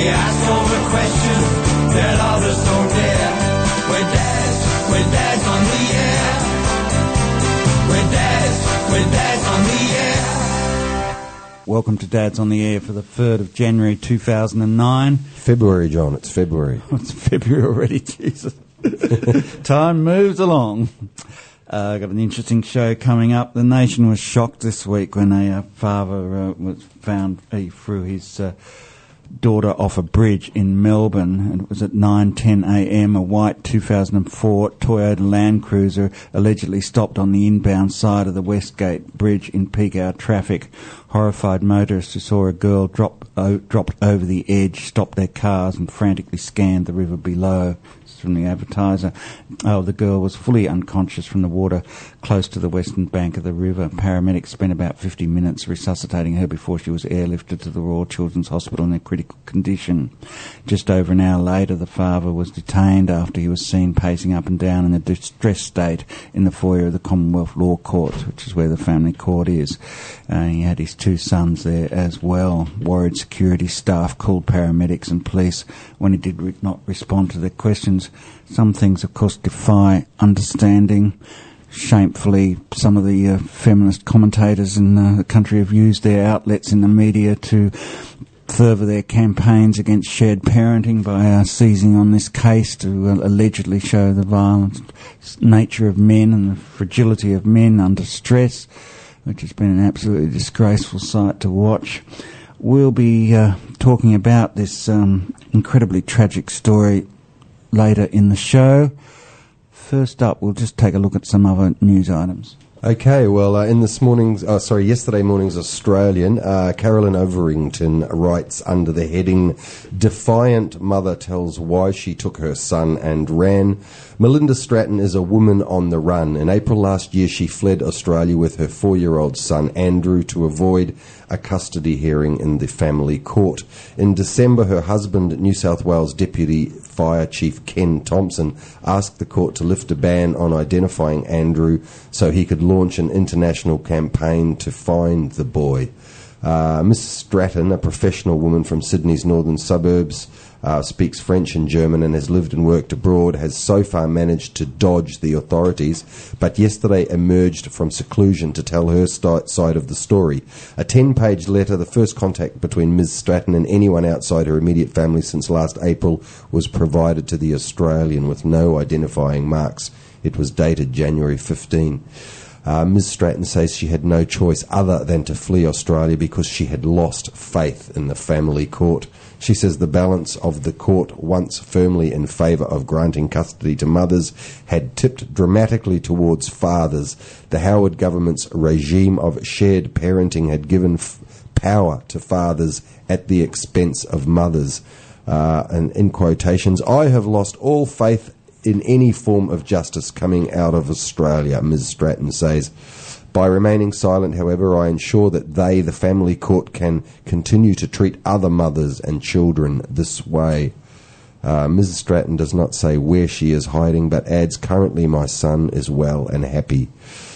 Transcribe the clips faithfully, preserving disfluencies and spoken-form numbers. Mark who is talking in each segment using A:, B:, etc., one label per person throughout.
A: ask all the questions that others don't dare. We're dads, we're dads on the air. We're dads, we're dads on the air.
B: Welcome to Dads on the Air for the third of January two thousand nine.
C: February, John, it's February.
B: Oh, it's February already, Jesus. Time moves along. Uh, got an interesting show coming up. The nation was shocked this week when a uh, father uh, was found he threw his uh, daughter off a bridge in Melbourne, and it was at nine ten a.m. A white two thousand four Toyota Land Cruiser allegedly stopped on the inbound side of the Westgate Bridge in peak hour traffic. Horrified motorists who saw a girl drop o- dropped over the edge stopped their cars and frantically scanned the river below. From the Advertiser. Oh, the girl was fully unconscious from the water close to the western bank of the river. Paramedics spent about fifty minutes resuscitating her before she was airlifted to the Royal Children's Hospital in a critical condition. Just over an hour later, the father was detained after he was seen pacing up and down in a distressed state in the foyer of the Commonwealth Law Courts, which is where the family court is. Uh, he had his two sons there as well. Worried security staff called paramedics and police when he did re- not respond to their questions. Some things, of course, defy understanding. Shamefully, some of the uh, feminist commentators in uh, the country have used their outlets in the media to further their campaigns against shared parenting by uh, seizing on this case to uh, allegedly show the violent nature of men and the fragility of men under stress, which has been an absolutely disgraceful sight to watch. We'll be uh, talking about this um, incredibly tragic story later in the show. First up, we'll just take a look at some other news items.
C: Okay, well, uh, in this morning's, uh, sorry, yesterday morning's Australian, uh, Carolyn Overington writes under the heading, Defiant Mother Tells Why She Took Her Son and Ran. Melinda Stratton is a woman on the run. In April last year, she fled Australia with her four-year-old son, Andrew, to avoid a custody hearing in the family court. In December, her husband, New South Wales Deputy Fire Chief Ken Thompson, asked the court to lift a ban on identifying Andrew so he could launch an international campaign to find the boy. Uh, Miss Stratton, a professional woman from Sydney's northern suburbs, uh, speaks French and German and has lived and worked abroad, has so far managed to dodge the authorities, but yesterday emerged from seclusion to tell her st- side of the story. A ten-page letter, the first contact between Miz Stratton and anyone outside her immediate family since last April, was provided to the Australian with no identifying marks. It was dated January fifteenth. Uh, Miz Stratton says she had no choice other than to flee Australia because she had lost faith in the family court. She says the balance of the court, once firmly in favour of granting custody to mothers, had tipped dramatically towards fathers. The Howard government's regime of shared parenting had given f- power to fathers at the expense of mothers. Uh, and in quotations, I have lost all faith in any form of justice coming out of Australia, Miz Stratton says. By remaining silent, however, I ensure that they, the family court, can continue to treat other mothers and children this way. Uh, Missus Stratton does not say where she is hiding, but adds, currently my son is well and happy.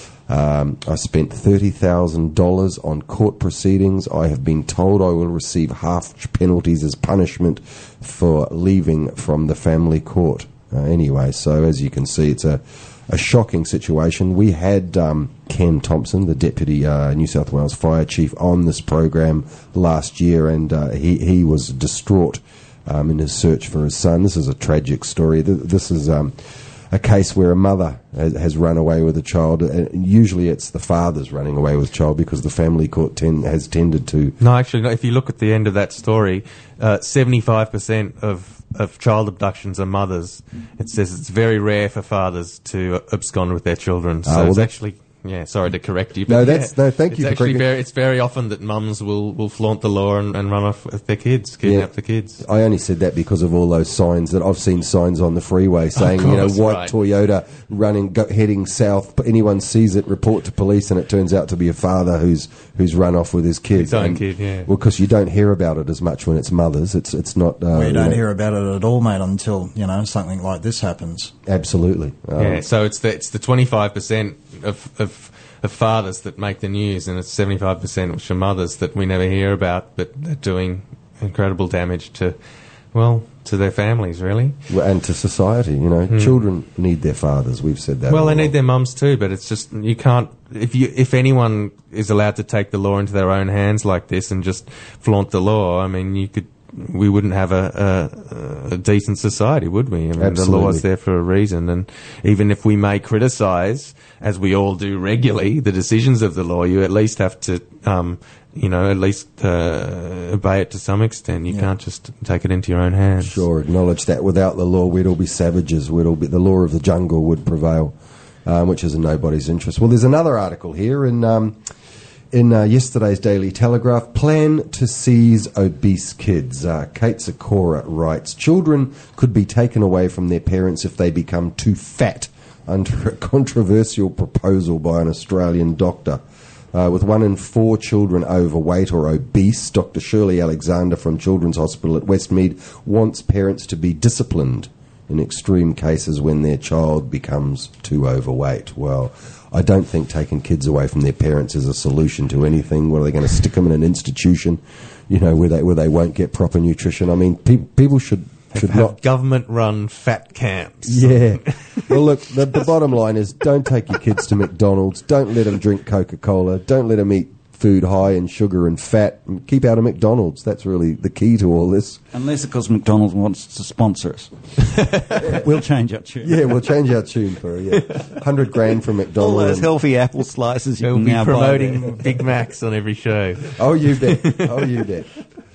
C: Um, I spent thirty thousand dollars on court proceedings. I have been told I will receive half penalties as punishment for leaving from the family court. Uh, anyway, so as you can see, it's a, a shocking situation. We had um, Ken Thompson, the Deputy uh, New South Wales Fire Chief, on this program last year, and uh, he, he was distraught um, in his search for his son. This is a tragic story. This is um, a case where a mother has, has run away with a child. And usually it's the father's running away with a child because the family court ten, has tended to...
D: No, actually, no, if you look at the end of that story, uh, seventy-five percent of of child abductions are mothers. It says it's very rare for fathers to abscond with their children. So
C: uh, well
D: it's actually... Yeah, sorry to correct you. But
C: no, that's
D: yeah,
C: no. Thank
D: it's
C: you for
D: actually
C: correcting.
D: very, It's very often that mums will, will flaunt the law and, and run off with their kids, kidnap
C: Yeah.
D: the kids.
C: I only said that because of all those signs that I've seen signs on the freeway saying,
D: Of course,
C: you know, white
D: right.
C: Toyota running, go, heading south. But anyone sees it, report to police, and it turns out to be a father who's who's run off with his kids.
D: His own
C: and,
D: kid, yeah.
C: Well, because you don't hear about it as much when it's mothers. It's it's not. Uh,
E: We
C: you
E: don't
C: know,
E: hear about it at all, mate, until, you know, something like this happens.
C: Absolutely. Um,
D: Yeah, so it's the it's the twenty-five percent of of of fathers that make the news, and it's seventy-five percent which are mothers that we never hear about, but are doing incredible damage to well, to their families, really.
C: Well, and to society, you know. Children need their fathers. We've said that.
D: Well,
C: all
D: they
C: along.
D: need their mums too, but it's just you can't. If you if anyone is allowed to take the law into their own hands like this and just flaunt the law, I mean, you could. We wouldn't have a, a, a decent society, would we? I mean,
C: Absolutely.
D: the law's there for a reason, and even if we may criticise, as we all do regularly, the decisions of the law, you at least have to, um, you know, at least uh, obey it to some extent. You
E: Yeah.
D: can't just take it into your own hands.
C: Sure, acknowledge that without the law, we'd all be savages. We'd all be, the law of the jungle would prevail, um, which is in nobody's interest. Well, there's another article here in um, in uh, yesterday's Daily Telegraph. Plan to seize obese kids. Uh, Kate Sikora writes, children could be taken away from their parents if they become too fat, under a controversial proposal by an Australian doctor. Uh, with one in four children overweight or obese, Doctor Shirley Alexander from Children's Hospital at Westmead wants parents to be disciplined in extreme cases when their child becomes too overweight. Well, I don't think taking kids away from their parents is a solution to anything. What, are they going to stick them in an institution, you know, where they where they won't get proper nutrition? I mean, pe- people should should
D: Have
C: not.
D: government-run fat camps.
C: Yeah. Well, look, the, the bottom line is don't take your kids to McDonald's. Don't let them drink Coca-Cola. Don't let them eat food high in sugar and fat. Keep out of McDonald's. That's really the key to all this.
B: Unless, of course, McDonald's wants to sponsor us. We'll change our tune.
C: Yeah, we'll change our tune for yeah, hundred grand from
B: All
C: McDonald's.
B: those
C: and-
B: healthy apple slices you
D: They'll
B: can
D: be
B: now buy
D: promoting
B: there.
D: Big Macs on every show.
C: Oh, you bet. Oh, you bet.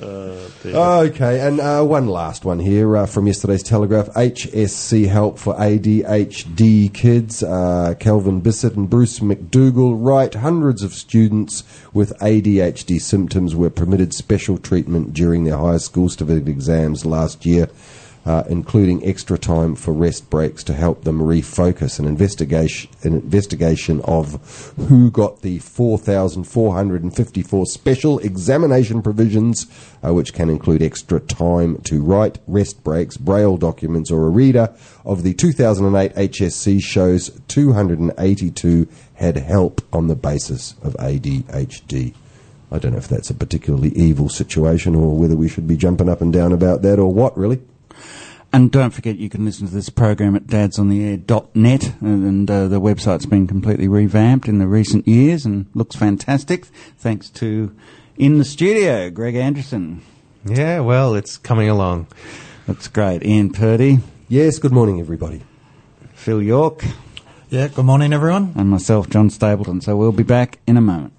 C: Okay, and uh, one last one here uh, from yesterday's Telegraph. H S C help for A D H D kids. Uh, Calvin Bissett and Bruce McDougall write, hundreds of students with A D H D symptoms were permitted special treatment during their high school certificate exams last year, uh, including extra time for rest breaks to help them refocus. An investigation, an investigation of who got the four thousand four hundred fifty-four special examination provisions, uh, which can include extra time to write, rest breaks, braille documents, or a reader, of the two thousand eight H S C shows two hundred eighty-two had help on the basis of A D H D. I don't know if that's a particularly evil situation or whether we should be jumping up and down about that or what, really.
B: And don't forget you can listen to this program at dads on the air dot net, and, and uh, the website's been completely revamped in the recent years and looks fantastic, thanks to, in the studio, Greg Anderson.
D: Yeah, well, it's coming along.
B: That's great. Ian Purdy,
C: Yes, good morning, everybody.
B: Phil York,
E: Yeah, good morning, everyone.
B: and myself, John Stapleton. So we'll be back in a moment.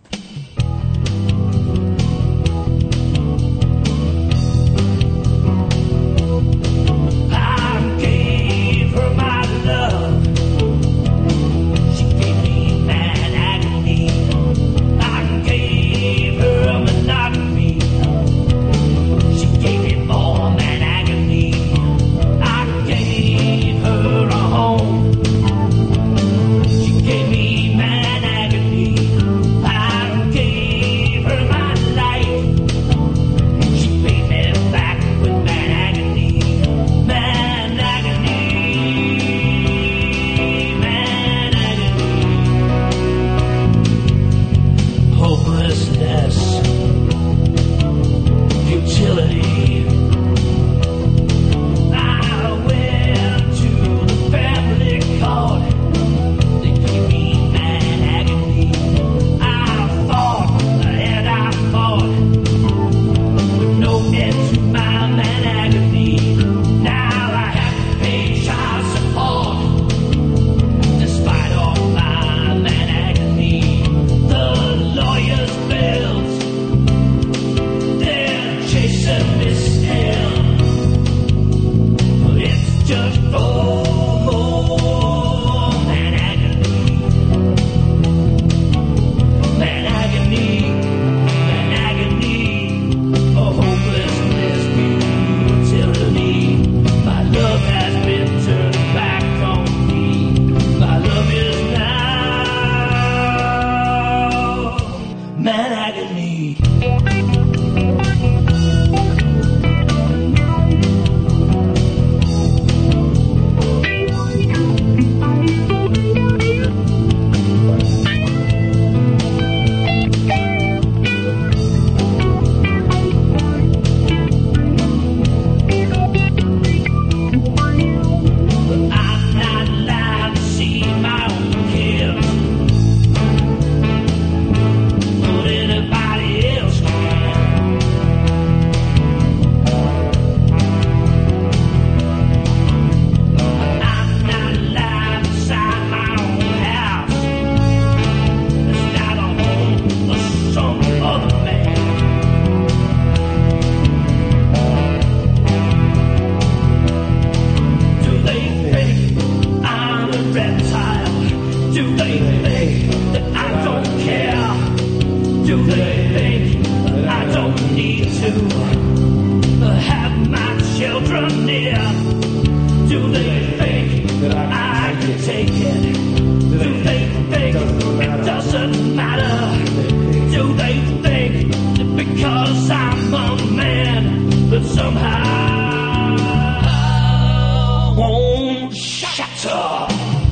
F: I gave her my love. She gave me mad agony. I gave her monogamy. She gave me more mad agony. I gave her a home. She gave me mad agony. I Do they think I don't need to have my children near? Do they think that I can take it? Do they think it doesn't matter? Do they think that because I'm a man that somehow won't shatter?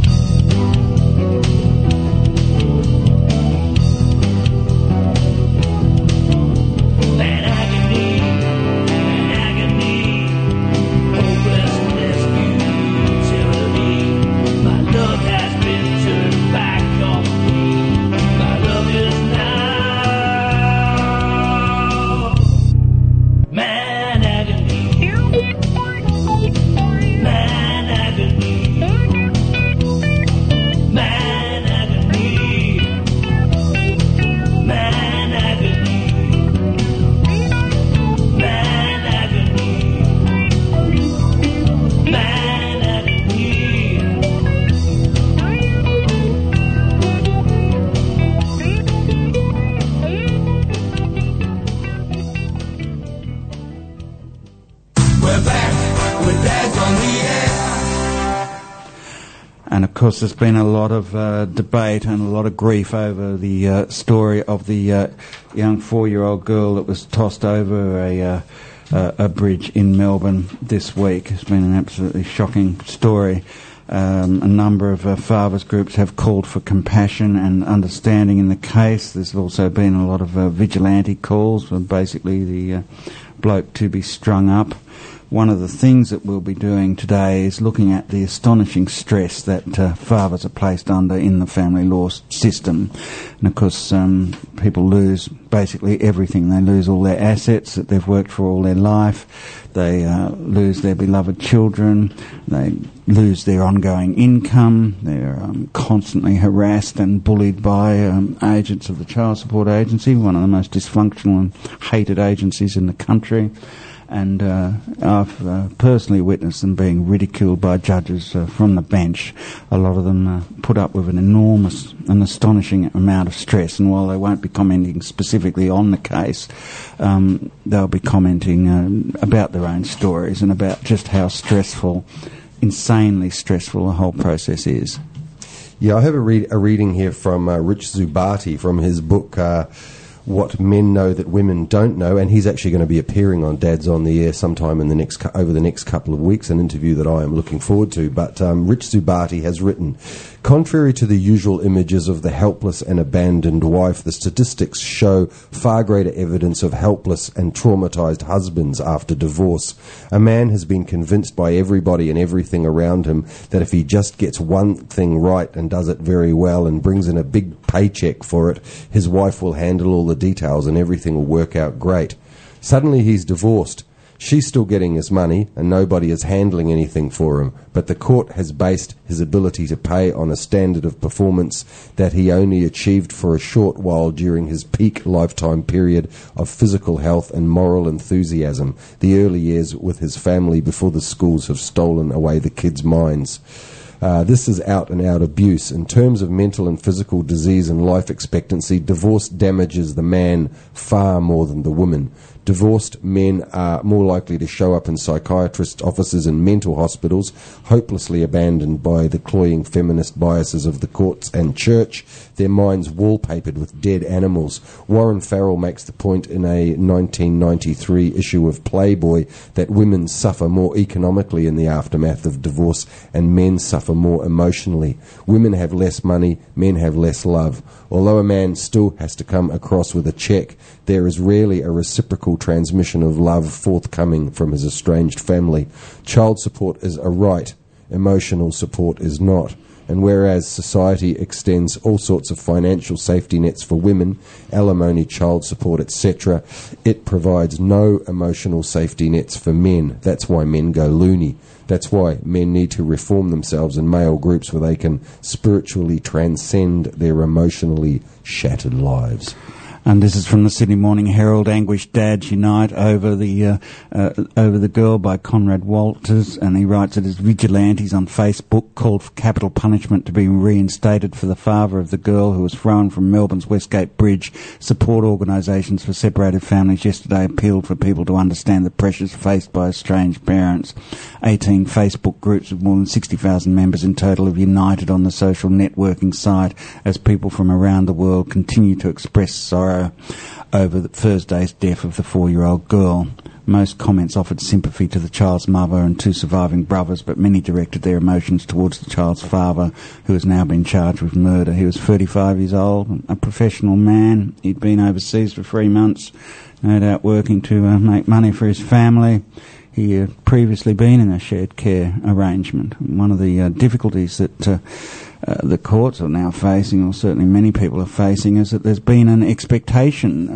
B: And of course, there's been a lot of uh, debate and a lot of grief over the uh, story of the uh, young four-year-old girl that was tossed over a, uh, uh, a bridge in Melbourne this week. It's been an absolutely shocking story. Um, a number of uh, fathers groups have called for compassion and understanding in the case. There's also been a lot of uh, vigilante calls for basically the uh, bloke to be strung up. One of the things that we'll be doing today is looking at the astonishing stress that uh, fathers are placed under in the family law system. And of course, um, people lose basically everything. They lose all their assets that they've worked for all their life. They uh, lose their beloved children. They lose their ongoing income. They're um, constantly harassed and bullied by um, agents of the Child Support Agency, one of the most dysfunctional and hated agencies in the country. And uh, I've uh, personally witnessed them being ridiculed by judges uh, from the bench. A lot of them uh, put up with an enormous and astonishing amount of stress, and while they won't be commenting specifically on the case, um, they'll be commenting uh, about their own stories and about just how stressful, insanely stressful the whole process is.
C: Yeah, I have a, read, a reading here from uh, Rich Zubati from his book, uh, What Men Know That Women Don't Know, and he's actually going to be appearing on Dad's on the Air sometime in the next cu- over the next couple of weeks, an interview that I am looking forward to. But um, Rich Zubati has written, contrary to the usual images of the helpless and abandoned wife, the statistics show far greater evidence of helpless and traumatized husbands after divorce. A man has been convinced by everybody and everything around him that if he just gets one thing right and does it very well and brings in a big paycheck for it, his wife will handle all the details and everything will work out great. Suddenly he's divorced. She's still getting his money and nobody is handling anything for him, but the court has based his ability to pay on a standard of performance that he only achieved for a short while during his peak lifetime period of physical health and moral enthusiasm, the early years with his family before the schools have stolen away the kids' minds. Uh, this is out-and-out abuse. In terms of mental and physical disease and life expectancy, divorce damages the man far more than the woman. Divorced men are more likely to show up in psychiatrist offices and mental hospitals, hopelessly abandoned by the cloying feminist biases of the courts and church, their minds wallpapered with dead animals. Warren Farrell makes the point in a nineteen ninety-three issue of Playboy that women suffer more economically in the aftermath of divorce and men suffer more emotionally. Women have less money, men have less love. Although a man still has to come across with a check, there is rarely a reciprocal transmission of love forthcoming from his estranged family. Child support is a right, emotional support is not. And whereas society extends all sorts of financial safety nets for women, alimony, child support, et cetera, it provides no emotional safety nets for men. That's why men go loony. That's why men need to reform themselves in male groups where they can spiritually transcend their emotionally shattered lives.
B: And this is from the Sydney Morning Herald. Anguished dads unite over the uh, uh, over the girl by Conrad Walters, and he writes that his vigilantes on Facebook called for capital punishment to be reinstated for the father of the girl who was thrown from Melbourne's Westgate Bridge. Support organisations for separated families yesterday appealed for people to understand the pressures faced by estranged parents. eighteen Facebook groups with more than sixty thousand members in total have united on the social networking site as people from around the world continue to express sorrow over the Thursday's death of the four-year-old girl. Most comments offered sympathy to the child's mother and two surviving brothers, but many directed their emotions towards the child's father, who has now been charged with murder. He was thirty-five years old, a professional man. He'd been overseas for three months, no doubt working to uh, make money for his family. He had previously been in a shared care arrangement. One of the uh, difficulties that uh, uh, the courts are now facing, or certainly many people are facing, is that there's been an expectation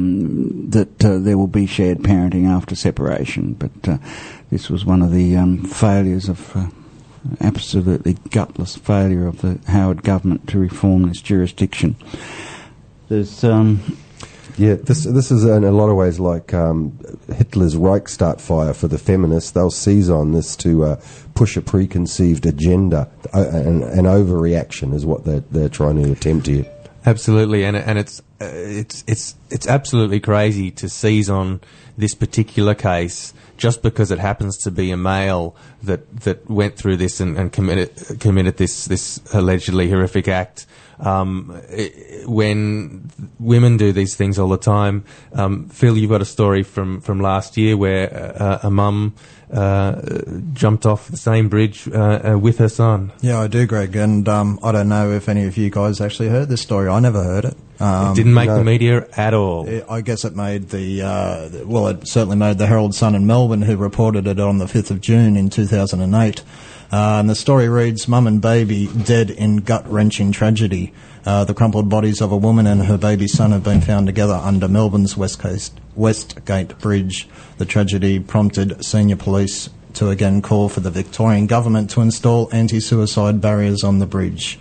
B: um, that uh, there will be shared parenting after separation. But uh, this was one of the um, failures of, uh, absolutely gutless failure of the Howard government to reform this jurisdiction. There's... Um,
C: Yeah, this this is in a lot of ways like um, Hitler's Reichstag fire for the feminists. They'll seize on this to uh, push a preconceived agenda, uh, and an overreaction is what they're they're trying to attempt here.
D: Absolutely, and and it's uh, it's it's it's absolutely crazy to seize on this particular case just because it happens to be a male that that went through this and, and committed committed this this allegedly horrific act. Um, it, when women do these things all the time, um, Phil, you've got a story from, from last year where uh, a mum uh, jumped off the same bridge uh, uh, with her son.
E: Yeah, I do, Greg, and um, I don't know if any of you guys actually heard this story. I never heard it. Um,
D: it didn't make
C: no.
D: the media at all.
E: It, I guess it made the, uh, well, it certainly made the Herald Sun in Melbourne, who reported it on the fifth of June in two thousand eight. Uh, and the story reads, Mum and baby dead in gut-wrenching tragedy. Uh, the crumpled bodies of a woman and her baby son have been found together under Melbourne's West Coast, Westgate Bridge. The tragedy prompted senior police to again call for the Victorian government to install anti-suicide barriers on the bridge.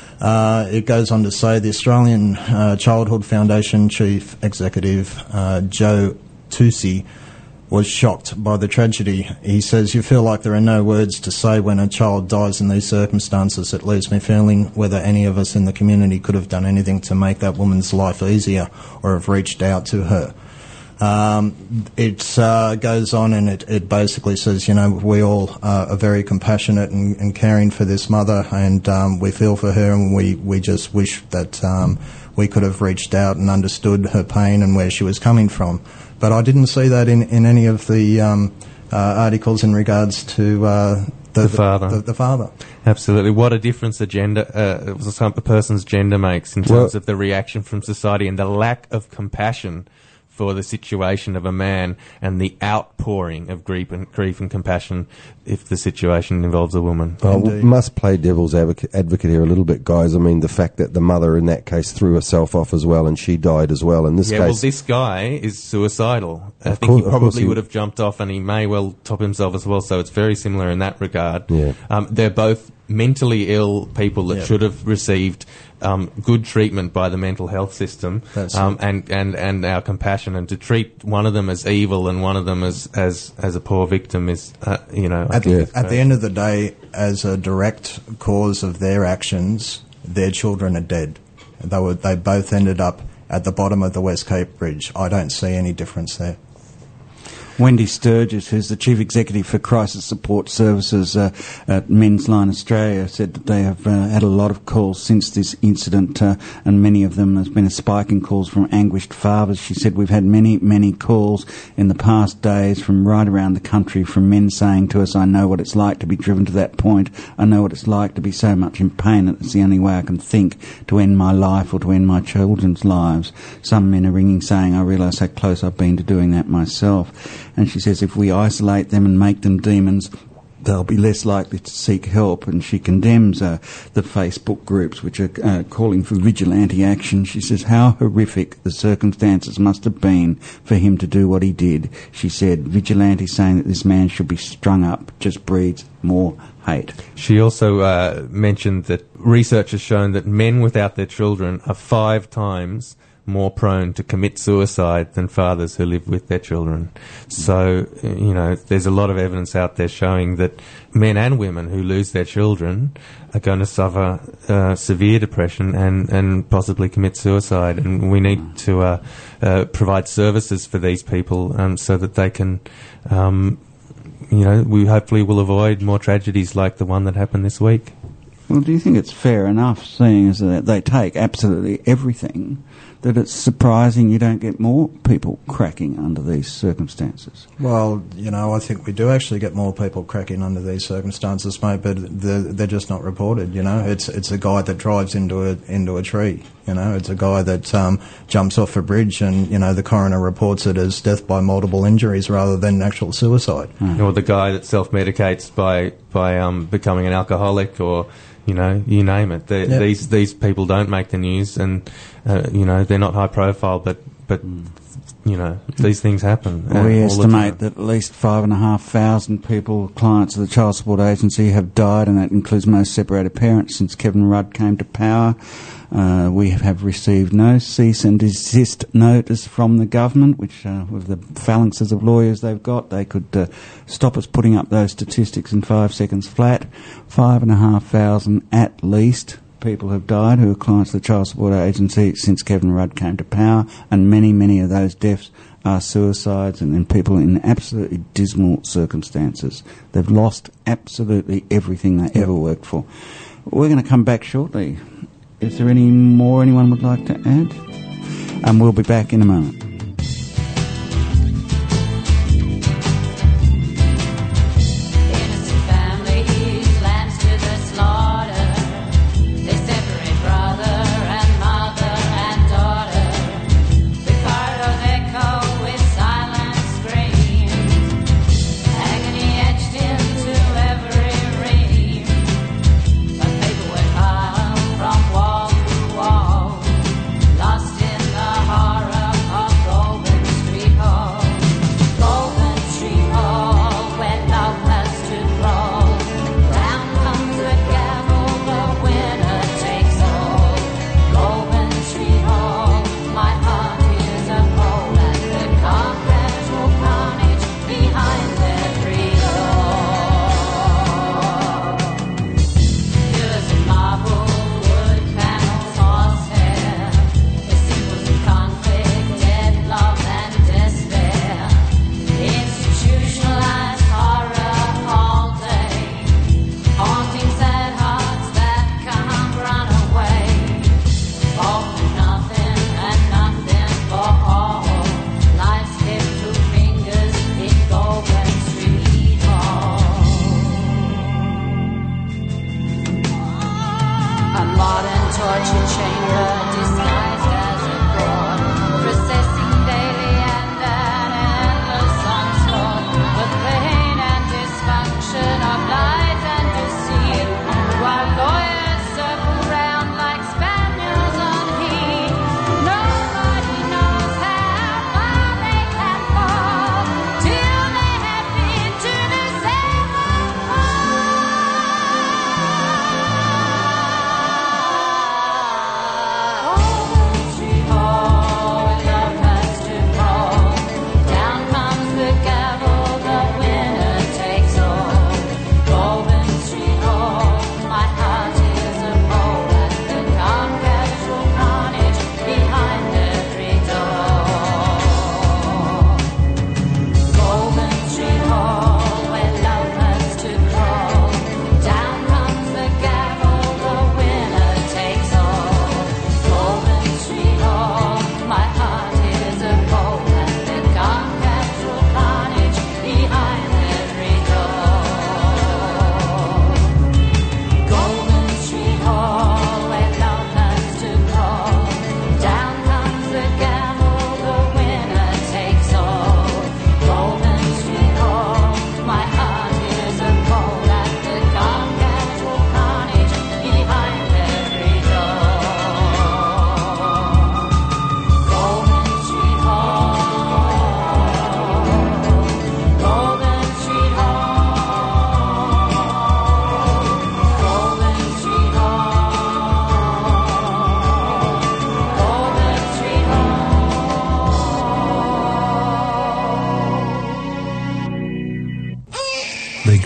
E: Uh, it goes on to say the Australian uh, Childhood Foundation Chief Executive uh, Joe Tusi was shocked by the tragedy. He says, you feel like there are no words to say when a child dies in these circumstances. It leaves me feeling whether any of us in the community could have done anything to make that woman's life easier or have reached out to her. Um, it uh, goes on and it, it basically says, you know, we all uh, are very compassionate and, and caring for this mother, and um, we feel for her, and we, we just wish that um, we could have reached out and understood her pain and where she was coming from. But I didn't see that in, in any of the um, uh, articles in regards to uh, the,
D: The father.
E: The, the father.
D: Absolutely. What a difference a gender, uh, some- a person's gender makes in terms
C: Well-
D: of the reaction from society and the lack of compassion for the situation of a man and the outpouring of grief and, grief and compassion if the situation involves a woman.
C: Well, we
E: Indeed.
C: must play devil's advocate, advocate here a little bit, guys. I mean, the fact that the mother in that case threw herself off as well, and she died as well. In this
D: Yeah, well,
C: case,
D: this guy is suicidal. I
C: Of
D: think
C: course-
D: he
C: of course
D: probably
C: he-
D: would have jumped off, and he may well top himself as well, so it's very similar in that regard.
C: Yeah.
D: Um, they're both mentally ill people that
E: Yeah.
D: should have received um, good treatment by the mental health system,
E: That's
D: um, and, and, and our compassion, and to treat one of them as evil and one of them as as, as a poor victim is, uh, you know... I
E: At,
D: think
E: the,
D: it's
E: at the
D: great.
E: end of the day, as a direct cause of their actions, their children are dead. They were, they both ended up at the bottom of the Westgate Bridge. I don't see any difference there.
B: Wendy Sturgis, who's the Chief Executive for Crisis Support Services uh, at Men's Line Australia, said that they have uh, had a lot of calls since this incident, uh, and many of them has been a spike in calls from anguished fathers. She said, we've had many, many calls in the past days from right around the country from men saying to us, I know what it's like to be driven to that point. I know what it's like to be so much in pain that it's the only way I can think to end my life or to end my children's lives. Some men are ringing saying, I realise how close I've been to doing that myself. And she says if we isolate them and make them demons, they'll be less likely to seek help. And she condemns uh, the Facebook groups which are uh, calling for vigilante action. She says how horrific the circumstances must have been for him to do what he did. She said vigilante saying that this man should be strung up just breeds more hate.
D: She also uh, mentioned that research has shown that men without their children are five times more prone to commit suicide than fathers who live with their children. So, you know, there's a lot of evidence out there showing that men and women who lose their children are going to suffer uh, severe depression and, and possibly commit suicide. And we need to uh, uh, provide services for these people um, so that they can, um, you know, we hopefully will avoid more tragedies like the one that happened this week.
B: Well, do you think it's fair enough, seeing as that they take absolutely everything, that it's surprising you don't get more people cracking under these circumstances?
E: Well, you know, I think we do actually get more people cracking under these circumstances, mate, but they're, they're just not reported, you know. It's it's a guy that drives into a into a tree, you know. It's a guy that um, jumps off a bridge and, you know, the coroner reports it as death by multiple injuries rather than actual suicide.
B: Mm.
D: Or the guy that self-medicates by, by um, becoming an alcoholic, or, you know, you name it. Yep. These these people don't make the news, and uh, you know, they're not high profile, but but you know, these things happen.
B: Well,
D: uh,
B: we
D: all
B: estimate that at least five and a half thousand people, clients of the Child Support Agency, have died, and that includes most separated parents since Kevin Rudd came to power. Uh, we have received no cease and desist notice from the government, which, uh, with the phalanxes of lawyers they've got, they could uh, stop us putting up those statistics in five seconds flat. Five and a half thousand at least people have died who are clients of the Child Support Agency since Kevin Rudd came to power, and many, many of those deaths are suicides and, and people in absolutely dismal circumstances. They've lost absolutely everything they
E: Yep.
B: ever worked for. We're going to come back shortly. Is there any more anyone would like to add? And we'll be back in a moment.
G: Innocent families, lambs to the slaughter. They separate brother and mother and daughter. The corridors echo with silent screams. Agony etched into every ream. But paperwork piled from wall to wall. Lost in the horror of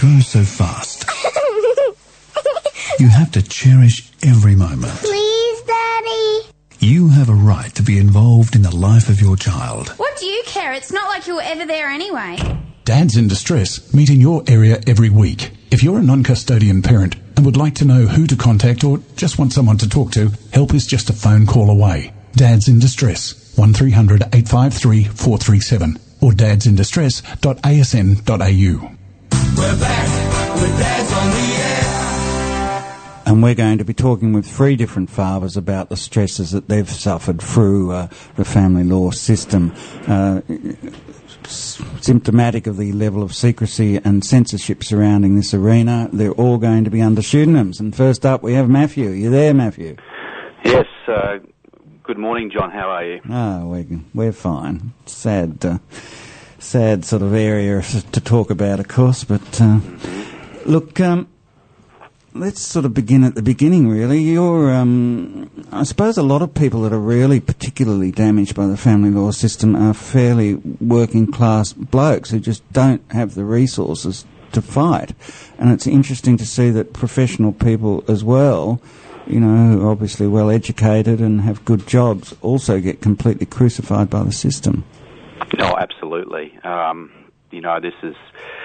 H: grows so fast. You have to cherish every moment.
I: Please, Daddy.
H: You have a right to be involved in the life of your child.
I: What do you care? It's not like you were ever there anyway.
H: Dads in Distress meet in your area every week. If you're a non-custodian parent and would like to know who to contact or just want someone to talk to, help is just a phone call away. Dads in Distress, one three hundred eight five three four three seven or dads in distress dot a s n dot a u.
A: We're back with Dads on the Air.
B: And we're going to be talking with three different fathers about the stresses that they've suffered through uh, the family law system. Uh, symptomatic of the level of secrecy and censorship surrounding this arena. They're all going to be under pseudonyms. And first up, we have Matthew. You there, Matthew?
J: Yes. Uh, good morning, John. How are you?
B: Oh, we're, we're fine. Sad, uh, sad sort of area to talk about, of course. But uh, mm-hmm. look, um, let's sort of begin at the beginning, really. You're, um, I suppose a lot of people that are really particularly damaged by the family law system are fairly working-class blokes who just don't have the resources to fight. And it's interesting to see that professional people as well, you know, who are obviously well-educated and have good jobs, also get completely crucified by the system.
J: No, absolutely. Um, you know, this is...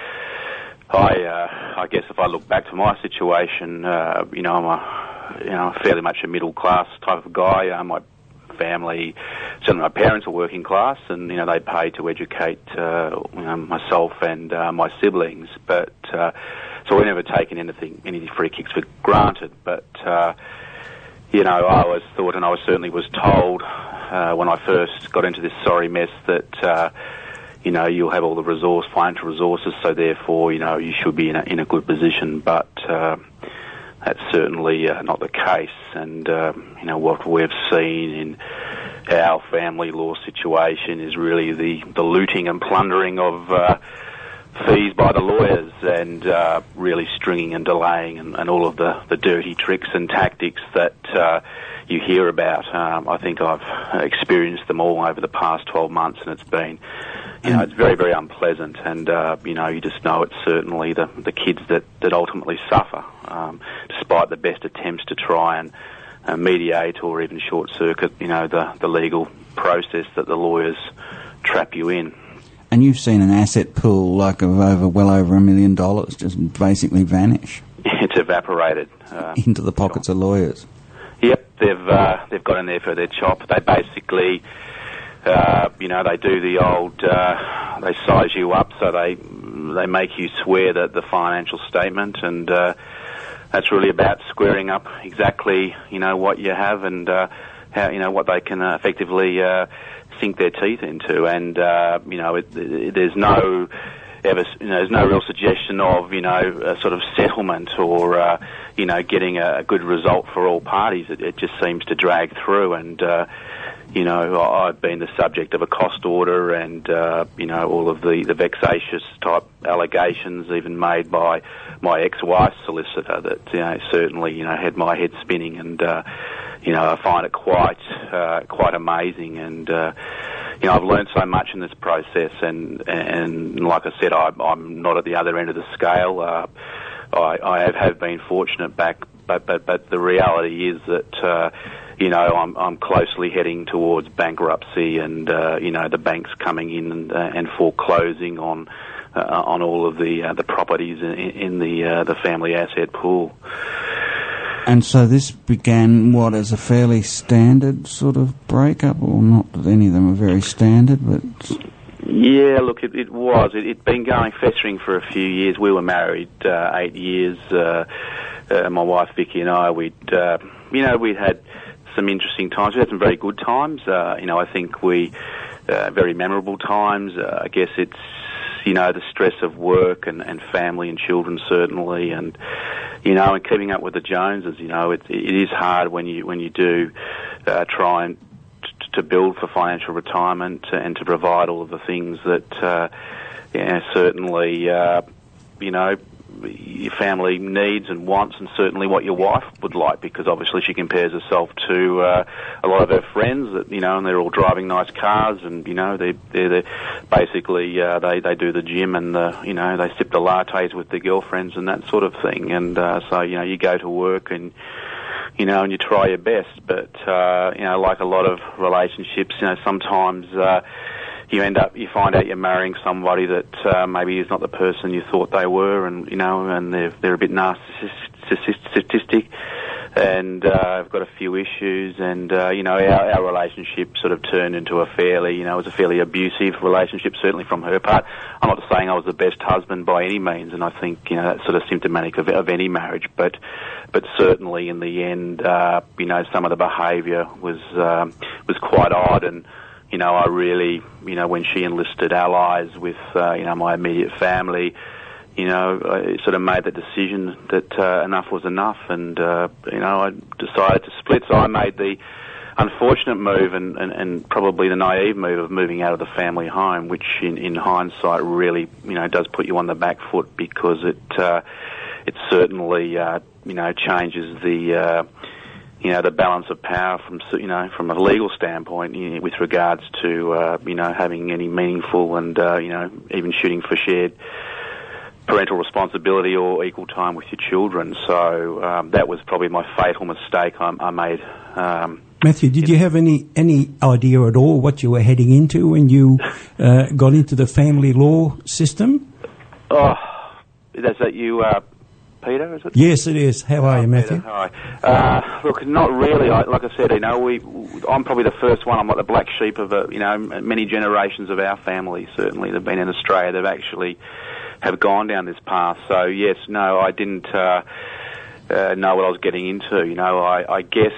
J: I, uh, I guess if I look back to my situation, uh, you know, I'm a, you know, fairly much a middle class type of guy. Uh, my family, certainly my parents are working class, and you know they pay to educate uh, you know, myself and uh, my siblings. But uh, so we've never taken anything, any free kicks for granted. But uh, you know, I always thought, and I was certainly was told uh, when I first got into this sorry mess that. Uh, You know, you'll have all the resource, financial resources, so therefore, you know, you should be in a, in a good position. But uh, that's certainly uh, not the case. And, uh, you know, what we've seen in our family law situation is really the, the looting and plundering of uh, fees by the lawyers and uh, really stringing and delaying and, and all of the, the dirty tricks and tactics that uh, you hear about. Um, I think I've experienced them all over the past twelve months, and it's been... You know, it's very, very unpleasant, and, uh, you know, you just know it's certainly the, the kids that, that ultimately suffer, um, despite the best attempts to try and uh, mediate or even short-circuit, you know, the, the legal process that the lawyers trap you in.
B: And you've seen an asset pool, like, of over well over a million dollars just basically vanish.
J: It's evaporated. Uh,
B: into the pockets of lawyers.
J: Yep, they've, uh, they've got in there for their chop. They basically... Uh, you know, they do the old, uh, they size you up, so they they make you swear that the financial statement, and uh, that's really about squaring up exactly, you know, what you have and uh, how, you know, what they can uh, effectively uh, sink their teeth into. And, uh, you know, it, it, there's no ever, you know, there's no real suggestion of, you know, a sort of settlement or, uh, you know, getting a, a good result for all parties. It, it just seems to drag through, and, uh, you know, I've been the subject of a cost order and, uh, you know, all of the, the vexatious type allegations even made by my ex-wife's solicitor that, you know, certainly, you know, had my head spinning, and, uh, you know, I find it quite, uh, quite amazing, and, uh, you know, I've learned so much in this process, and, and like I said, I, I'm not at the other end of the scale. Uh, I, I have, have been fortunate back, but, but, but the reality is that, uh, you know, I'm, I'm closely heading towards bankruptcy, and, uh, you know, the banks coming in and, uh, and foreclosing on, uh, on all of the, uh, the properties in, in the, uh, the family asset pool.
B: And so this began, what, as a fairly standard sort of breakup, or not that any of them are very standard, but...
J: Yeah, look, it, it was. It, it'd been going, festering for a few years. We were married uh, eight years. Uh, uh, my wife Vicky and I, we'd, uh, you know, we'd had some interesting times. We had some very good times. Uh, you know, I think we, uh, very memorable times. Uh, I guess it's, you know, the stress of work and, and family and children certainly, and, you know, and keeping up with the Joneses. You know, it, it is hard when you when you do uh, try and t- to build for financial retirement and to provide all of the things that, uh, yeah, certainly, uh, you know, your family needs and wants, and certainly what your wife would like, because obviously she compares herself to uh, a lot of her friends that, you know, and they're all driving nice cars, and, you know, they they're, they're basically uh, they they do the gym, and the, you know, they sip the lattes with their girlfriends and that sort of thing. And uh, so, you know, you go to work and, you know, and you try your best, but uh, you know, like a lot of relationships, you know, sometimes uh, you end up, you find out you're marrying somebody that uh, maybe is not the person you thought they were, and, you know, and they're they're a bit narcissistic, and uh, I've got a few issues, and uh, you know, our, our relationship sort of turned into a fairly, you know, it was a fairly abusive relationship, certainly from her part. I'm not saying I was the best husband by any means, and I think, you know, that's sort of symptomatic of, of any marriage, but but certainly in the end, uh, you know, some of the behaviour was um, was quite odd, and, you know, I really, you know, when she enlisted allies with, uh, you know, my immediate family, you know, I sort of made the decision that uh, enough was enough, and, uh, you know, I decided to split. So I made the unfortunate move and, and, and probably the naive move of moving out of the family home, which in, in hindsight really, you know, does put you on the back foot, because it uh, it certainly, uh, you know, changes the... Uh, you know, the balance of power from, you know, from a legal standpoint, you know, with regards to, uh, you know, having any meaningful and, uh, you know, even shooting for shared parental responsibility or equal time with your children. So um, that was probably my fatal mistake I, I made. Um,
K: Matthew, did you have any, any idea at all what you were heading into when you uh, got into the family law system?
J: Oh, that's that you... Uh, Peter, is it?
K: Yes, it is. How are
J: oh,
K: you, Matthew?
J: Peter, hi. Uh, look, not really. I, like I said, you know, we. I'm probably the first one. I'm like the black sheep of, a, you know, many generations of our family. Certainly, they've been in Australia. They've actually have gone down this path. So yes, no, I didn't uh, uh, know what I was getting into. You know, I, I guess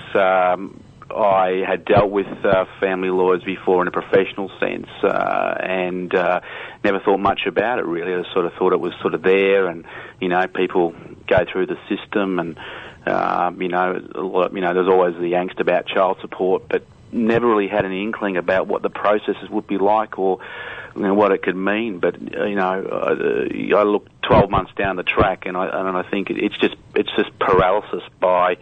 J: um, I had dealt with uh, family lawyers before in a professional sense, uh, and uh, never thought much about it really. I sort of thought it was sort of there, and, you know, people go through the system, and um, you know, a lot, you know, there's always the angst about child support, but never really had an inkling about what the processes would be like, or, you know, what it could mean. But, you know, uh, I look twelve months down the track, and I and I think it's just it's just paralysis by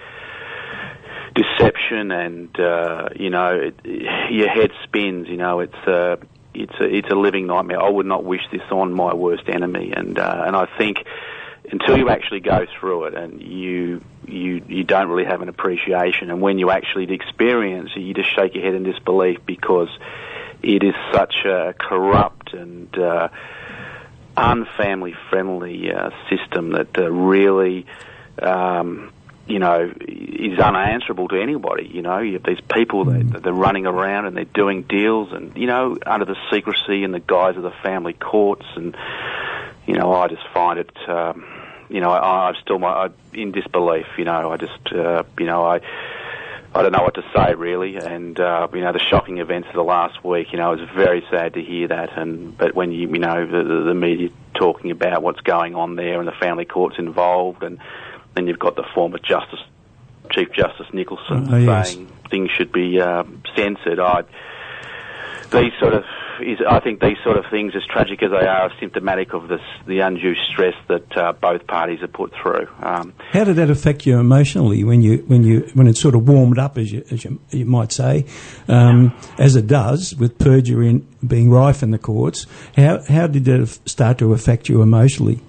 J: deception, and uh, you know, it, your head spins. You know, it's uh, it's a it's a living nightmare. I would not wish this on my worst enemy, and uh, and I think until you actually go through it, and you you you don't really have an appreciation, and when you actually experience it, you just shake your head in disbelief, because it is such a corrupt and uh, unfamily friendly uh, system that uh, really. Um, you know, is unanswerable to anybody. You know, you have these people that they're running around and they're doing deals, and, you know, under the secrecy and the guise of the family courts, and, you know, I just find it, um, you know, I, I'm still my, I, in disbelief. You know, I just, uh, you know, I, I don't know what to say really, and uh, you know, the shocking events of the last week. You know, it was very sad to hear that, and but when you, you know, the, the media talking about what's going on there and the family courts involved, and then you've got the former Justice, Chief Justice Nicholson
K: oh, yes.
J: saying things should be uh, censored. I, these sort of, is, I think these sort of things, as tragic as they are, are symptomatic of this, the undue stress that uh, both parties have put through. Um,
K: How did that affect you emotionally when you when you when it sort of warmed up, as you as you, you might say, um, as it does with perjury in, being rife in the courts? How how did it start to affect you emotionally?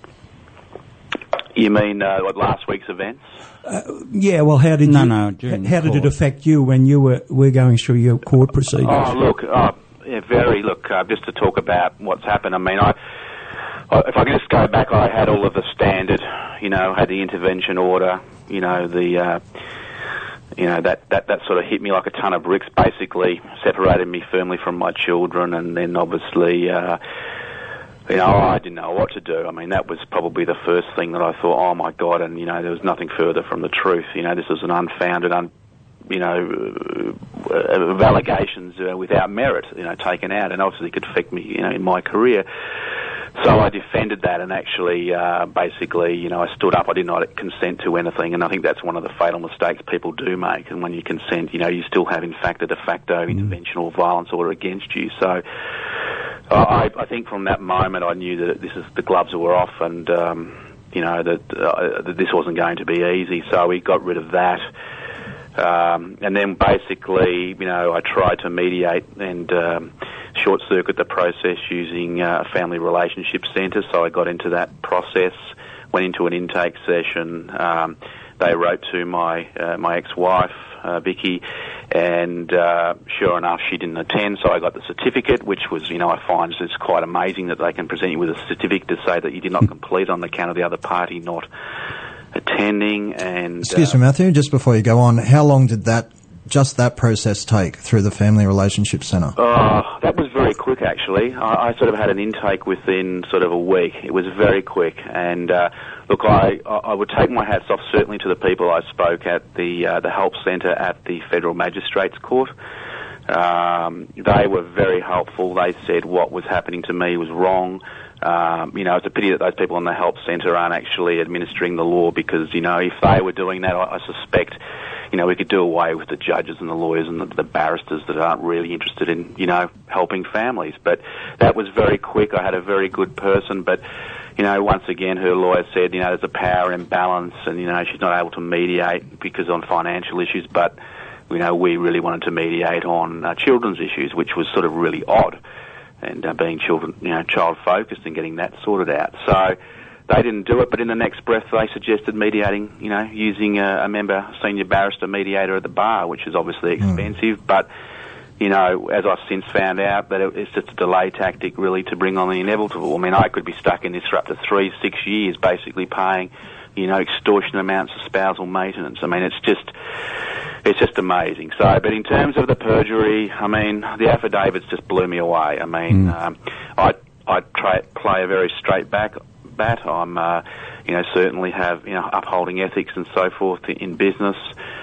J: You mean uh, what, last week's events?
K: Uh, yeah, well, how did
B: No,
K: you,
B: no, during
K: how
B: the
K: did it
B: court.
K: affect you when you were, were going through your court proceedings?
J: Oh, look, uh, yeah, very, look, uh, just to talk about what's happened, I mean, I, I, if I can just go back, I had all of the standard, you know, had the intervention order, you know, the, uh, you know, that, that, that sort of hit me like a ton of bricks, basically separated me firmly from my children, and then obviously, uh, you know, I didn't know what to do. I mean, that was probably the first thing that I thought, oh my God, and, you know, there was nothing further from the truth. You know, this was an unfounded, un, you know, uh, uh, allegations uh, without merit, you know, taken out, and obviously could affect me, you know, in my career. So I defended that, and actually, uh, basically, you know, I stood up. I did not consent to anything, and I think that's one of the fatal mistakes people do make. And when you consent, you know, you still have, in fact, a de facto mm. intervention or violence order against you. So I, I think from that moment I knew that this is the gloves were off, and um, you know, that, uh, that this wasn't going to be easy. So we got rid of that. Um, and then basically, you know, I tried to mediate and um, short-circuit the process using uh, a family relationship centre. So I got into that process, went into an intake session. Um, they wrote to my uh, my ex-wife, uh, Vicky, and uh, sure enough, she didn't attend. So I got the certificate, which was, you know, I find it's quite amazing that they can present you with a certificate to say that you did not complete on account of the other party not attending. And
E: Excuse
J: uh,
E: me, Matthew, just before you go on, how long did that, just that process take through the Family Relationship Centre?
J: Oh, that was very quick, actually. I, I sort of had an intake within sort of a week. It was very quick. And, uh, look, I, I would take my hats off certainly to the people I spoke at the, uh, the help centre at the Federal Magistrates Court. Um, they were very helpful. They said what was happening to me was wrong. Um, you know, it's a pity that those people in the help centre aren't actually administering the law, because, you know, if they were doing that, I, I suspect, you know, we could do away with the judges and the lawyers and the, the barristers that aren't really interested in, you know, helping families. But that was very quick. I had a very good person, but, you know, once again, her lawyer said, you know, there's a power imbalance and, you know, she's not able to mediate because on financial issues, but, you know, we really wanted to mediate on uh, children's issues, which was sort of really odd. And uh, being children, you know, child-focused and getting that sorted out. So they didn't do it, but in the next breath they suggested mediating, you know, using a, a member, senior barrister mediator at the bar, which is obviously expensive. Mm. But, you know, as I've since found out, that it, it's just a delay tactic really to bring on the inevitable. I mean, I could be stuck in this for up to three, six years basically paying, you know, extortionate amounts of spousal maintenance. I mean, it's just... It's just amazing. So, but in terms of the perjury, I mean, the affidavits just blew me away. I mean, mm. um, I I try, play a very straight back bat. I'm, uh, you know, certainly have, you know, upholding ethics and so forth in business.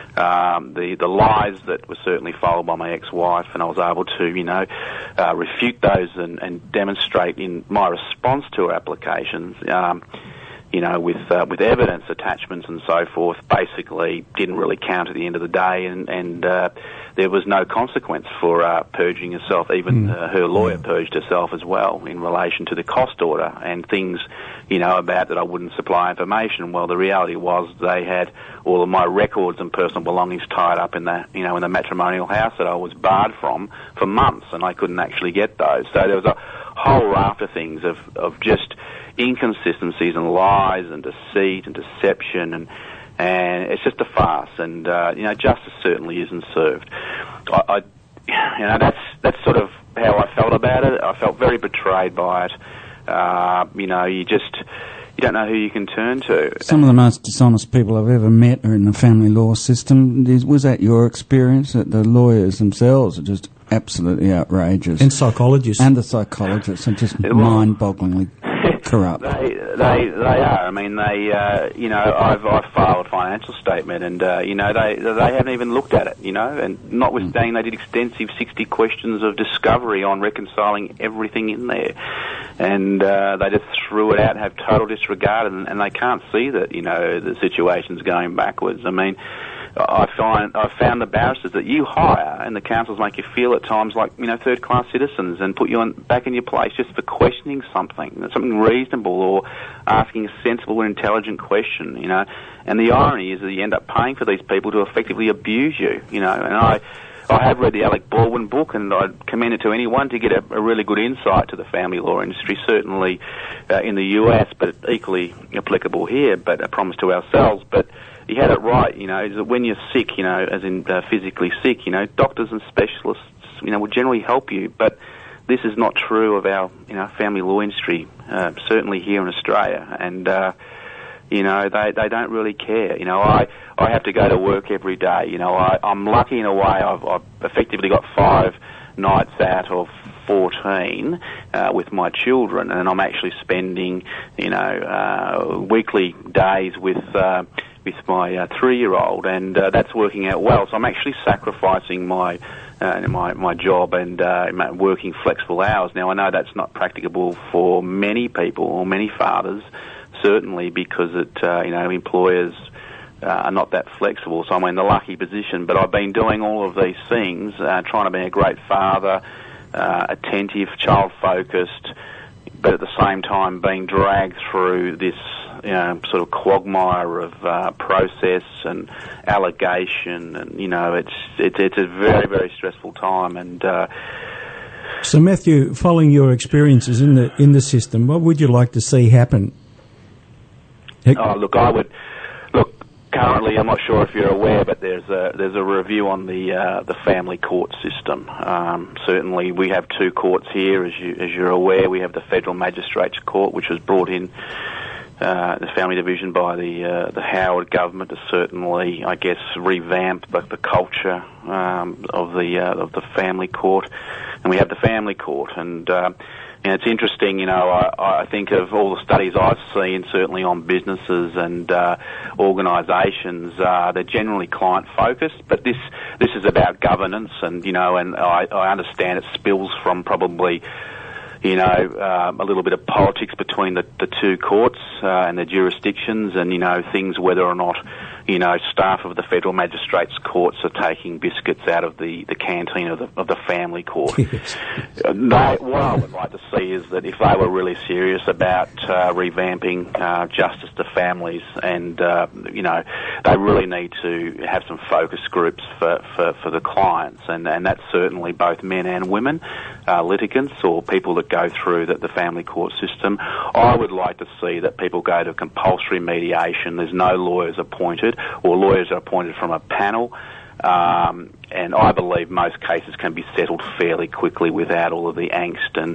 J: Um, the the lies that were certainly followed by my ex-wife, and I was able to, you know, uh, refute those and, and demonstrate in my response to her applications. Um, you know, with uh, with evidence, attachments and so forth, basically didn't really count at the end of the day, and, and uh, there was no consequence for uh, purging herself. Even mm. uh, her lawyer purged herself as well in relation to the cost order and things, you know, about that I wouldn't supply information. Well, the reality was they had all of my records and personal belongings tied up in the, you know, in the matrimonial house that I was barred from for months, and I couldn't actually get those. So there was a whole raft of things of, of just inconsistencies and lies and deceit and deception, and and it's just a farce. And uh, you know, justice certainly isn't served. I, I, you know, that's that's sort of how I felt about it. I felt very betrayed by it. Uh, you know, you just you don't know who you can turn to.
B: Some of the most dishonest people I've ever met are in the family law system. Was that your experience? That the lawyers themselves are just absolutely outrageous,
K: and psychologists,
B: and the psychologists are just well, mind-bogglingly corrupt.
J: They, they, they are. I mean, they, uh, you know, I've, I've filed a financial statement, and uh, you know, they, they haven't even looked at it. You know, and notwithstanding, they did extensive sixty questions of discovery on reconciling everything in there, and uh, they just threw it out, and have total disregard, and, and they can't see that, you know, the situation's going backwards. I mean, I find I found the barristers that you hire and the councils make you feel at times like, you know, third class citizens, and put you on, back in your place just for questioning something, something reasonable, or asking a sensible and intelligent question, you know. And the irony is that you end up paying for these people to effectively abuse you, you know. And I I have read the Alec Baldwin book, and I'd commend it to anyone to get a, a really good insight to the family law industry, certainly uh, in the U S, but equally applicable here, but a promise to ourselves. But he had it right, you know, is that when you're sick, you know, as in uh, physically sick, you know, doctors and specialists, you know, will generally help you, but this is not true of our, you know, family law industry, uh, certainly here in Australia, and, uh, you know, they, they don't really care. You know, I, I have to go to work every day, you know, I, I'm lucky in a way. I've, I've effectively got five nights out of fourteen uh, with my children, and I'm actually spending, you know, uh, weekly days with uh, with my uh, three-year-old, and uh, that's working out well. So I'm actually sacrificing my uh, my my job and uh, working flexible hours. Now I know that's not practicable for many people or many fathers, certainly because it uh, you know employers uh, are not that flexible. So I'm in the lucky position. But I've been doing all of these things, uh, trying to be a great father, uh, attentive, child-focused, but at the same time being dragged through this, you know, sort of quagmire of uh, process and allegation, and you know, it's it's it's a very very stressful time. And uh,
K: so, Matthew, following your experiences in the in the system, what would you like to see happen?
J: oh, look, I would look. Currently, I'm not sure if you're aware, but there's a there's a review on the uh, the family court system. Um, certainly, we have two courts here, as you as you're aware. We have the Federal Magistrates Court, which was brought in uh, the family division by the uh, the Howard government to certainly, I guess, revamp the, the culture um, of the uh, of the family court, and we have the family court. And uh, And it's interesting, you know, I, I think of all the studies I've seen, certainly on businesses and uh, organisations, uh, they're generally client-focused, but this this is about governance, and, you know, and I, I understand it spills from probably, you know, uh, a little bit of politics between the, the two courts uh, and the jurisdictions, and, you know, things whether or not, you know, staff of the Federal Magistrates Courts are taking biscuits out of the, the canteen of the, of the family court.
K: Yes.
J: Uh, they, what I would like to see is that if they were really serious about uh, revamping uh, justice to families, and, uh, you know, they really need to have some focus groups for, for, for the clients, and, and that's certainly both men and women, uh, litigants or people that go through the, the family court system. I would like to see that people go to compulsory mediation. There's no lawyers appointed, or lawyers are appointed from a panel, um, and I believe most cases can be settled fairly quickly without all of the angst and,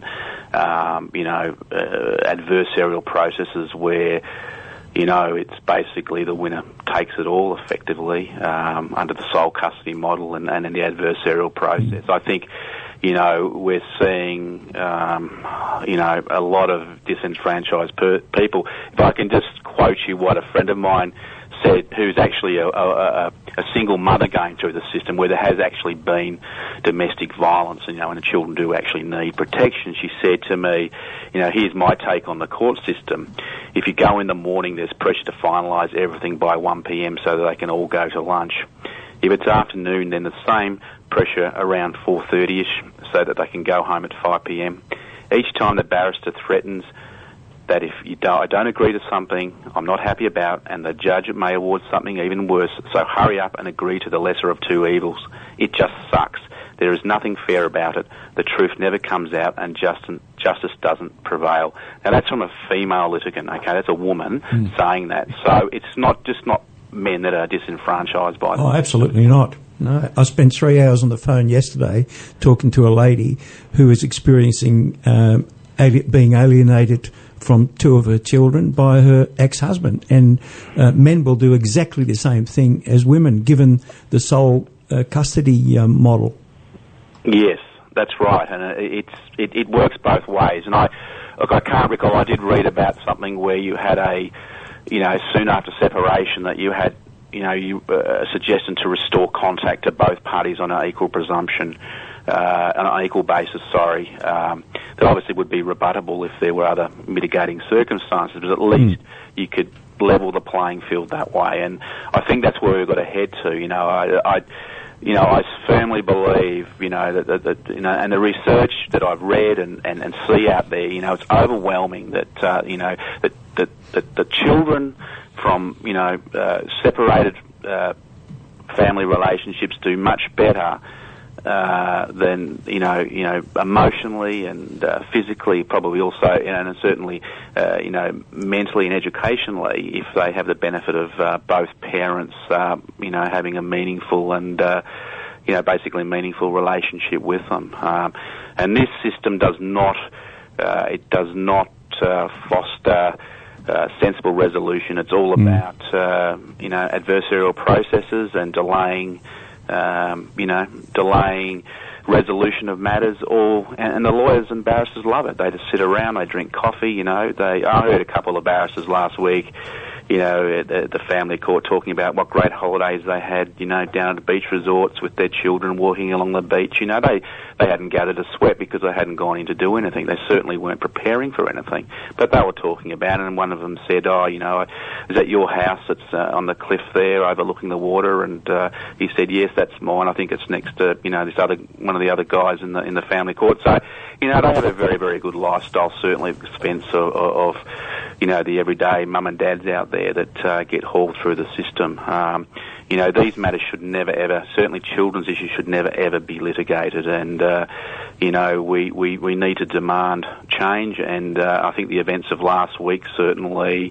J: um, you know, uh, adversarial processes where, you know, it's basically the winner takes it all effectively um, under the sole custody model and, and in the adversarial process. I think, you know, we're seeing, um, you know, a lot of disenfranchised per- people. If I can just quote you what a friend of mine said, who's actually a, a, a single mother going through the system where there has actually been domestic violence, and, you know, and the children do actually need protection. She said to me, you know, here's my take on the court system. If you go in the morning, there's pressure to finalise everything by one p.m. so that they can all go to lunch. If it's afternoon, then the same pressure around four thirty-ish so that they can go home at five p.m. Each time the barrister threatens that if you don't, I don't agree to something I'm not happy about, and the judge may award something even worse, so hurry up and agree to the lesser of two evils. It just sucks. There is nothing fair about it. The truth never comes out, and justice, justice doesn't prevail. Now, that's from a female litigant, okay? That's a woman mm. saying that. So it's not just not men that are disenfranchised by them.
K: Oh, absolutely not. No, I spent three hours on the phone yesterday talking to a lady who is experiencing um, ali- being alienated from two of her children by her ex-husband. And uh, men will do exactly the same thing as women, given the sole uh, custody um, model.
J: Yes, that's right, and it's it, it works both ways. And I look, I can't recall. I did read about something where you had a, you know, soon after separation that you had, you know, you uh, a suggestion to restore contact to both parties on an equal presumption, uh, on an equal basis. Sorry, um, that obviously would be rebuttable if there were other mitigating circumstances, but at least mm. you could level the playing field that way. And I think that's where we've got to head to. You know, I. I You know, I firmly believe, you know, that, that, that you know, and the research that I've read and, and, and see out there, you know, it's overwhelming that, uh, you know, that, that, that the children from, you know, uh, separated uh, family relationships do much better uh, than, you know, you know, emotionally and uh, physically, probably also, you know, and certainly, uh, you know, mentally and educationally, if they have the benefit of uh, both parents, uh, you know, having a meaningful and, uh, you know, basically meaningful relationship with them. Um, and this system does not, uh, it does not uh, foster Uh, sensible resolution. It's all about, uh, you know, adversarial processes and delaying, um, you know, delaying resolution of matters. All and, and the lawyers and barristers love it. They just sit around, they drink coffee. You know, they. I heard a couple of barristers last week, you know, at the, the family court talking about what great holidays they had, you know, down at the beach resorts with their children walking along the beach. You know, they, they hadn't gathered a sweat because they hadn't gone in to do anything. They certainly weren't preparing for anything. But they were talking about it, and one of them said, oh, you know, is that your house that's uh, on the cliff there overlooking the water? And uh, he said, yes, that's mine. I think it's next to, you know, this other one of the other guys in the in the family court. So, you know, they have a very, very good lifestyle, certainly at the expense of, of you know, the everyday mum and dads out there that uh, get hauled through the system. Um, you know, these matters should never, ever, certainly children's issues should never, ever be litigated. And, uh, you know, we, we, we need to demand change. And uh, I think the events of last week certainly,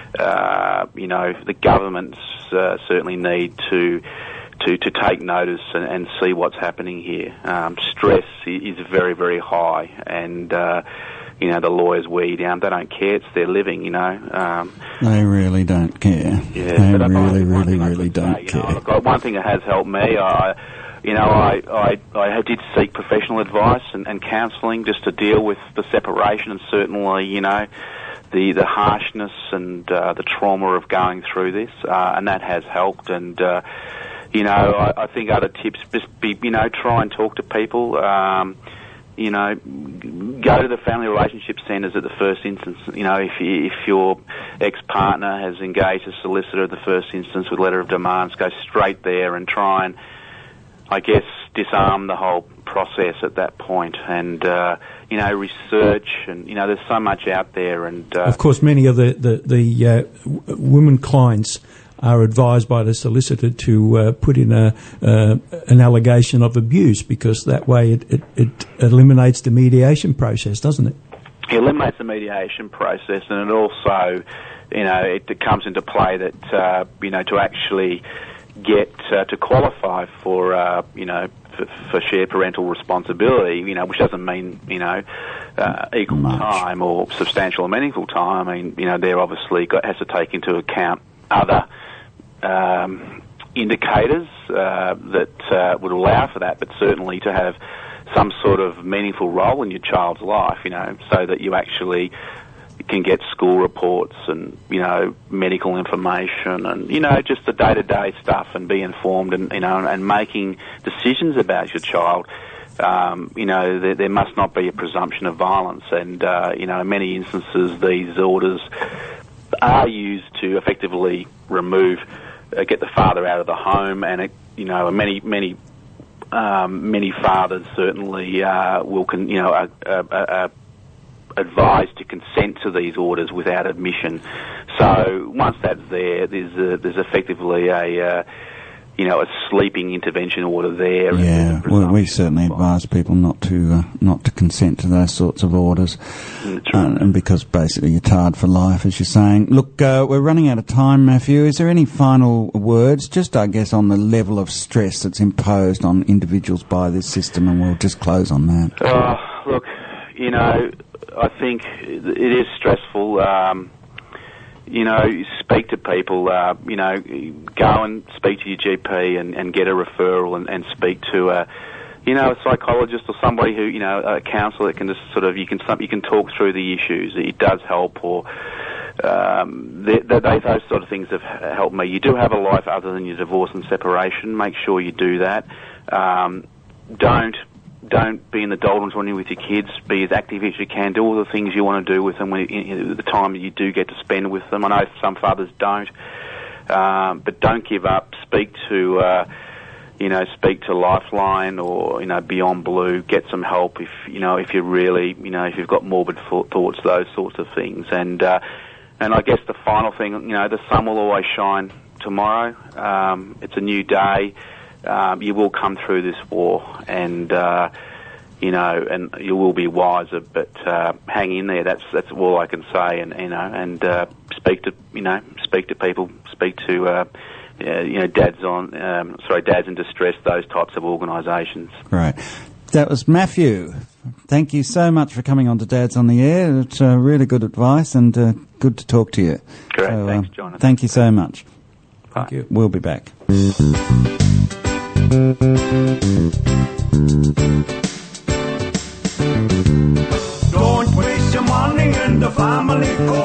J: uh, you know, the governments uh, certainly need to to, to take notice and, and see what's happening here. Um, stress is very, very high, and uh, you know, the lawyers wear down. They don't care. It's their living, you know. Um,
B: they really don't care.
J: Yeah,
B: they
J: but
B: really,
J: I,
B: really, really don't
J: say,
B: care.
J: You know, look, I- one thing that has helped me, I, you know, I, I, I did seek professional advice and, and counselling just to deal with the separation, and certainly, you know, the the harshness and uh, the trauma of going through this, uh, and that has helped. And uh, you know, I, I think other tips, just be, you know, try and talk to people. Um, you know, go to the family relationship centres at the first instance. You know, if you, if your ex-partner has engaged a solicitor at the first instance with letter of demands, go straight there and try and, I guess, disarm the whole process at that point. And uh, you know, research, and you know, there's so much out there. And uh,
K: of course, many of the the, the uh, w- women clients are advised by the solicitor to uh, put in a uh, an allegation of abuse, because that way it, it, it eliminates the mediation process, doesn't it?
J: It eliminates the mediation process, and it also, you know, it, it comes into play that uh, you know, to actually get uh, to qualify for uh, you know, for, for shared parental responsibility, you know, which doesn't mean, you know, uh, equal
B: Much.
J: time or substantial or meaningful time. I mean, you know, they're obviously got, has to take into account other um, indicators uh, that uh, would allow for that, but certainly to have some sort of meaningful role in your child's life, you know, so that you actually can get school reports and, you know, medical information and, you know, just the day-to-day stuff, and be informed, and, you know, and making decisions about your child. Um, you know, there, there must not be a presumption of violence, and, uh, you know, in many instances these orders are used to effectively remove, uh, get the father out of the home, and, it, you know, many, many Um, many fathers certainly uh, will, con- you know, are, are, are advised to consent to these orders without admission. So once that's there, there's a, there's effectively a, uh, you know, a sleeping intervention order there.
B: Yeah,
J: and
B: well, we certainly advise people not to uh, not to consent to those sorts of orders,
J: That's
B: uh,
J: right.
B: and because basically you're tarred for life, as you're saying. Look, uh, we're running out of time, Matthew. Is there any final words, just I guess, on the level of stress that's imposed on individuals by this system, and we'll just close on that.
J: Uh, look, you know, I think it is stressful. Um, you know, speak to people, uh, you know, go and speak to your G P and, and get a referral, and, and speak to a, you know, a psychologist or somebody who, you know, a counsellor that can just sort of, you can you can talk through the issues. It does help, or um, they, they, those sort of things have helped me. You do have a life other than your divorce and separation. Make sure you do that. Um, don't Don't be in the doldrums when you're with your kids. Be as active as you can. Do all the things you want to do with them when you, the time that you do get to spend with them. I know some fathers don't, um, but don't give up. Speak to, uh, you know, speak to Lifeline or, you know, Beyond Blue. Get some help if you know if you really, you know, if you've got morbid thoughts, those sorts of things. And uh, and I guess the final thing, you know, the sun will always shine tomorrow. Um, it's a new day. Um, you will come through this war, and uh, you know, and you will be wiser. But uh, hang in there. That's that's all I can say. And you know, and uh, speak to you know, speak to people. Speak to uh, uh, you know, dads on um, sorry, dads in distress. Those types of organisations.
B: Right. That was Matthew. Thank you so much for coming on to Dads on the Air. It's uh, really good advice, and uh, good to talk to you.
J: Great.
B: So,
J: Thanks,
B: uh,
J: Jonathan.
B: Thank you so much.
J: Thank
K: you.
B: We'll be back.
A: Don't waste your money in the family court.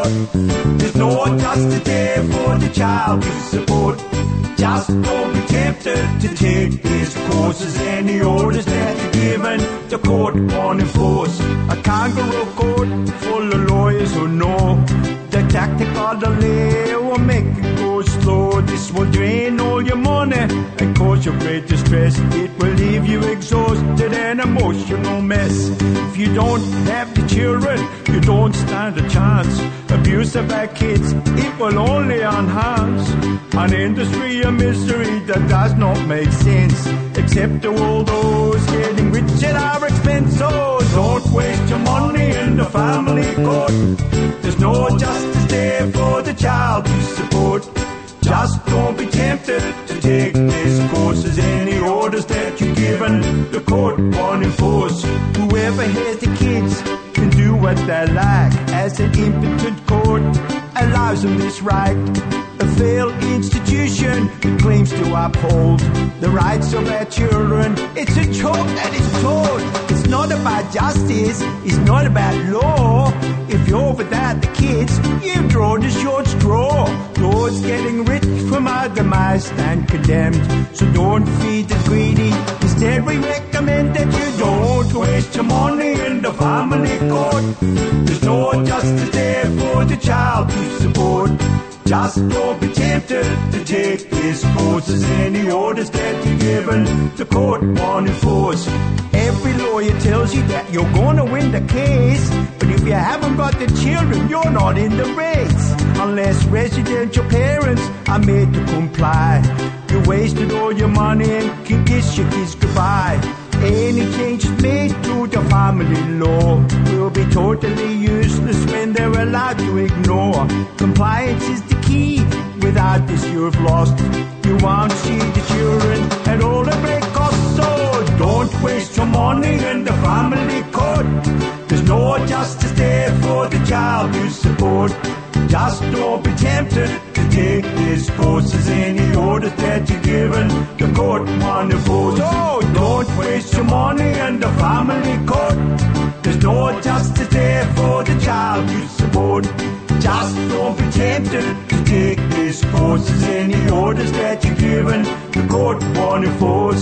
A: court. There's no justice there for the child you support. Just don't be tempted to take these courses. Any orders that you're given, the court won't enforce. A kangaroo court full of lawyers who know the tactic of the law will make it go slow. This will drain all your money and cause you great distress. It will leave you exhausted and emotional mess. If you don't have the children, you don't stand a chance. Abuse of our kids, it will only enhance an industry of misery that does not make sense, except to all those getting rich at our expense. So don't waste your money in the family court. There's no justice there for the child you support. Just don't be tempted to take these courses. Any orders that you're given, the court won't enforce. Whoever has the kids can do what they like, as an impotent court allows them this right. A failed institution that claims to uphold the rights of our children. It's a joke that is told. It's not about justice, it's not about law. If you're without the kids, you draw the short straw. Those getting rich from our demise stand condemned. So don't feed the greedy. Instead we recommend that you don't waste your money in the family court. There's no justice there for the child you support. Just don't be tempted to take these courses. Any orders that you're given, the court won't enforce. Every lawyer tells you that you're gonna win the case, but if you haven't got the children, you're not in the race. Unless residential parents are made to comply, you wasted all your money and can kiss your kids goodbye. Any changes made to the family law will be totally useless when they're allowed to ignore. Compliance is the key. Without this you've lost. You won't see the children at all the great cost. So don't waste your money in the family court. There's no justice there for the child you support. Just don't be tempted to take these courses. Any orders that you're given, the court won't enforce. So don't waste your money in the family court. There's no justice there for the child you support. Just don't be tempted to take these courses. Any orders that you're given, the court won't enforce.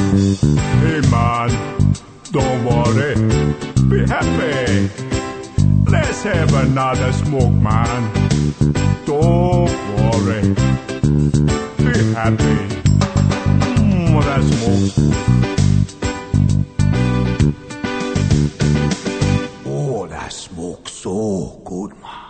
L: Hey man, don't worry, be happy. Let's have another smoke, man. Don't worry. Be happy. Mmm, that smoke.
A: Oh, that smoke's so good, man.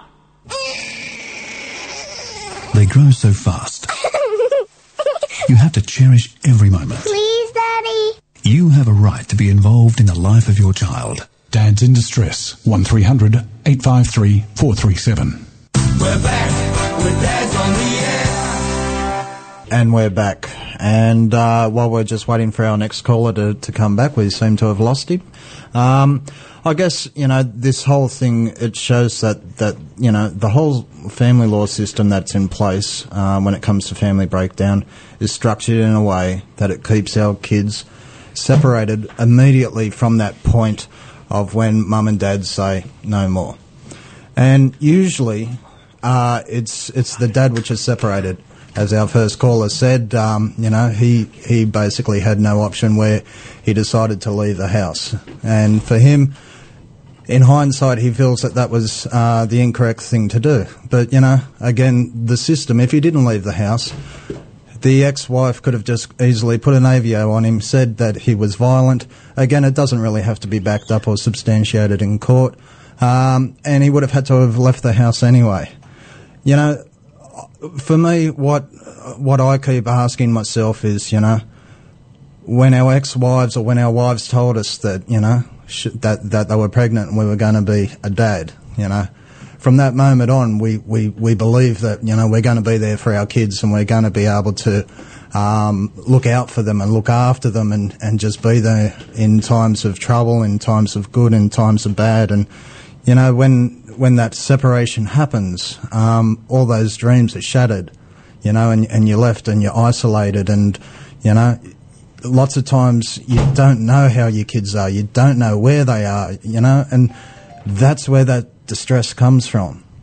H: They grow so fast. You have to cherish every moment.
I: Please, Daddy.
H: You have a right to be involved in the life of your child. Dads in Distress, one three hundred eight five three four three seven.
A: We're back with Dads on the Air.
E: And we're back. And uh, while we're just waiting for our next caller to, to come back, we seem to have lost him. Um, I guess, you know, this whole thing, it shows that, that you know, the whole family law system that's in place um, when it comes to family breakdown is structured in a way that it keeps our kids separated immediately from that point of when mum and dad say no more. And usually uh, it's it's the dad which is separated. As our first caller said, um, you know, he, he basically had no option where he decided to leave the house. And for him, in hindsight, he feels that that was uh, the incorrect thing to do. But, you know, again, the system, if he didn't leave the house, the ex-wife could have just easily put an A V O on him, said that he was violent. Again, it doesn't really have to be backed up or substantiated in court. Um, and he would have had to have left the house anyway. You know, for me, what what I keep asking myself is, you know, when our ex-wives or when our wives told us that, you know, sh- that, that they were pregnant and we were going to be a dad, you know, from that moment on, we, we, we believe that, you know, we're going to be there for our kids and we're going to be able to um, look out for them and look after them and, and just be there in times of trouble, in times of good, in times of bad. And, you know, when when that separation happens, um, all those dreams are shattered, you know, and, and you're left and you're isolated and, you know, lots of times you don't know how your kids are, you don't know where they are, you know, and that's where that distress comes from.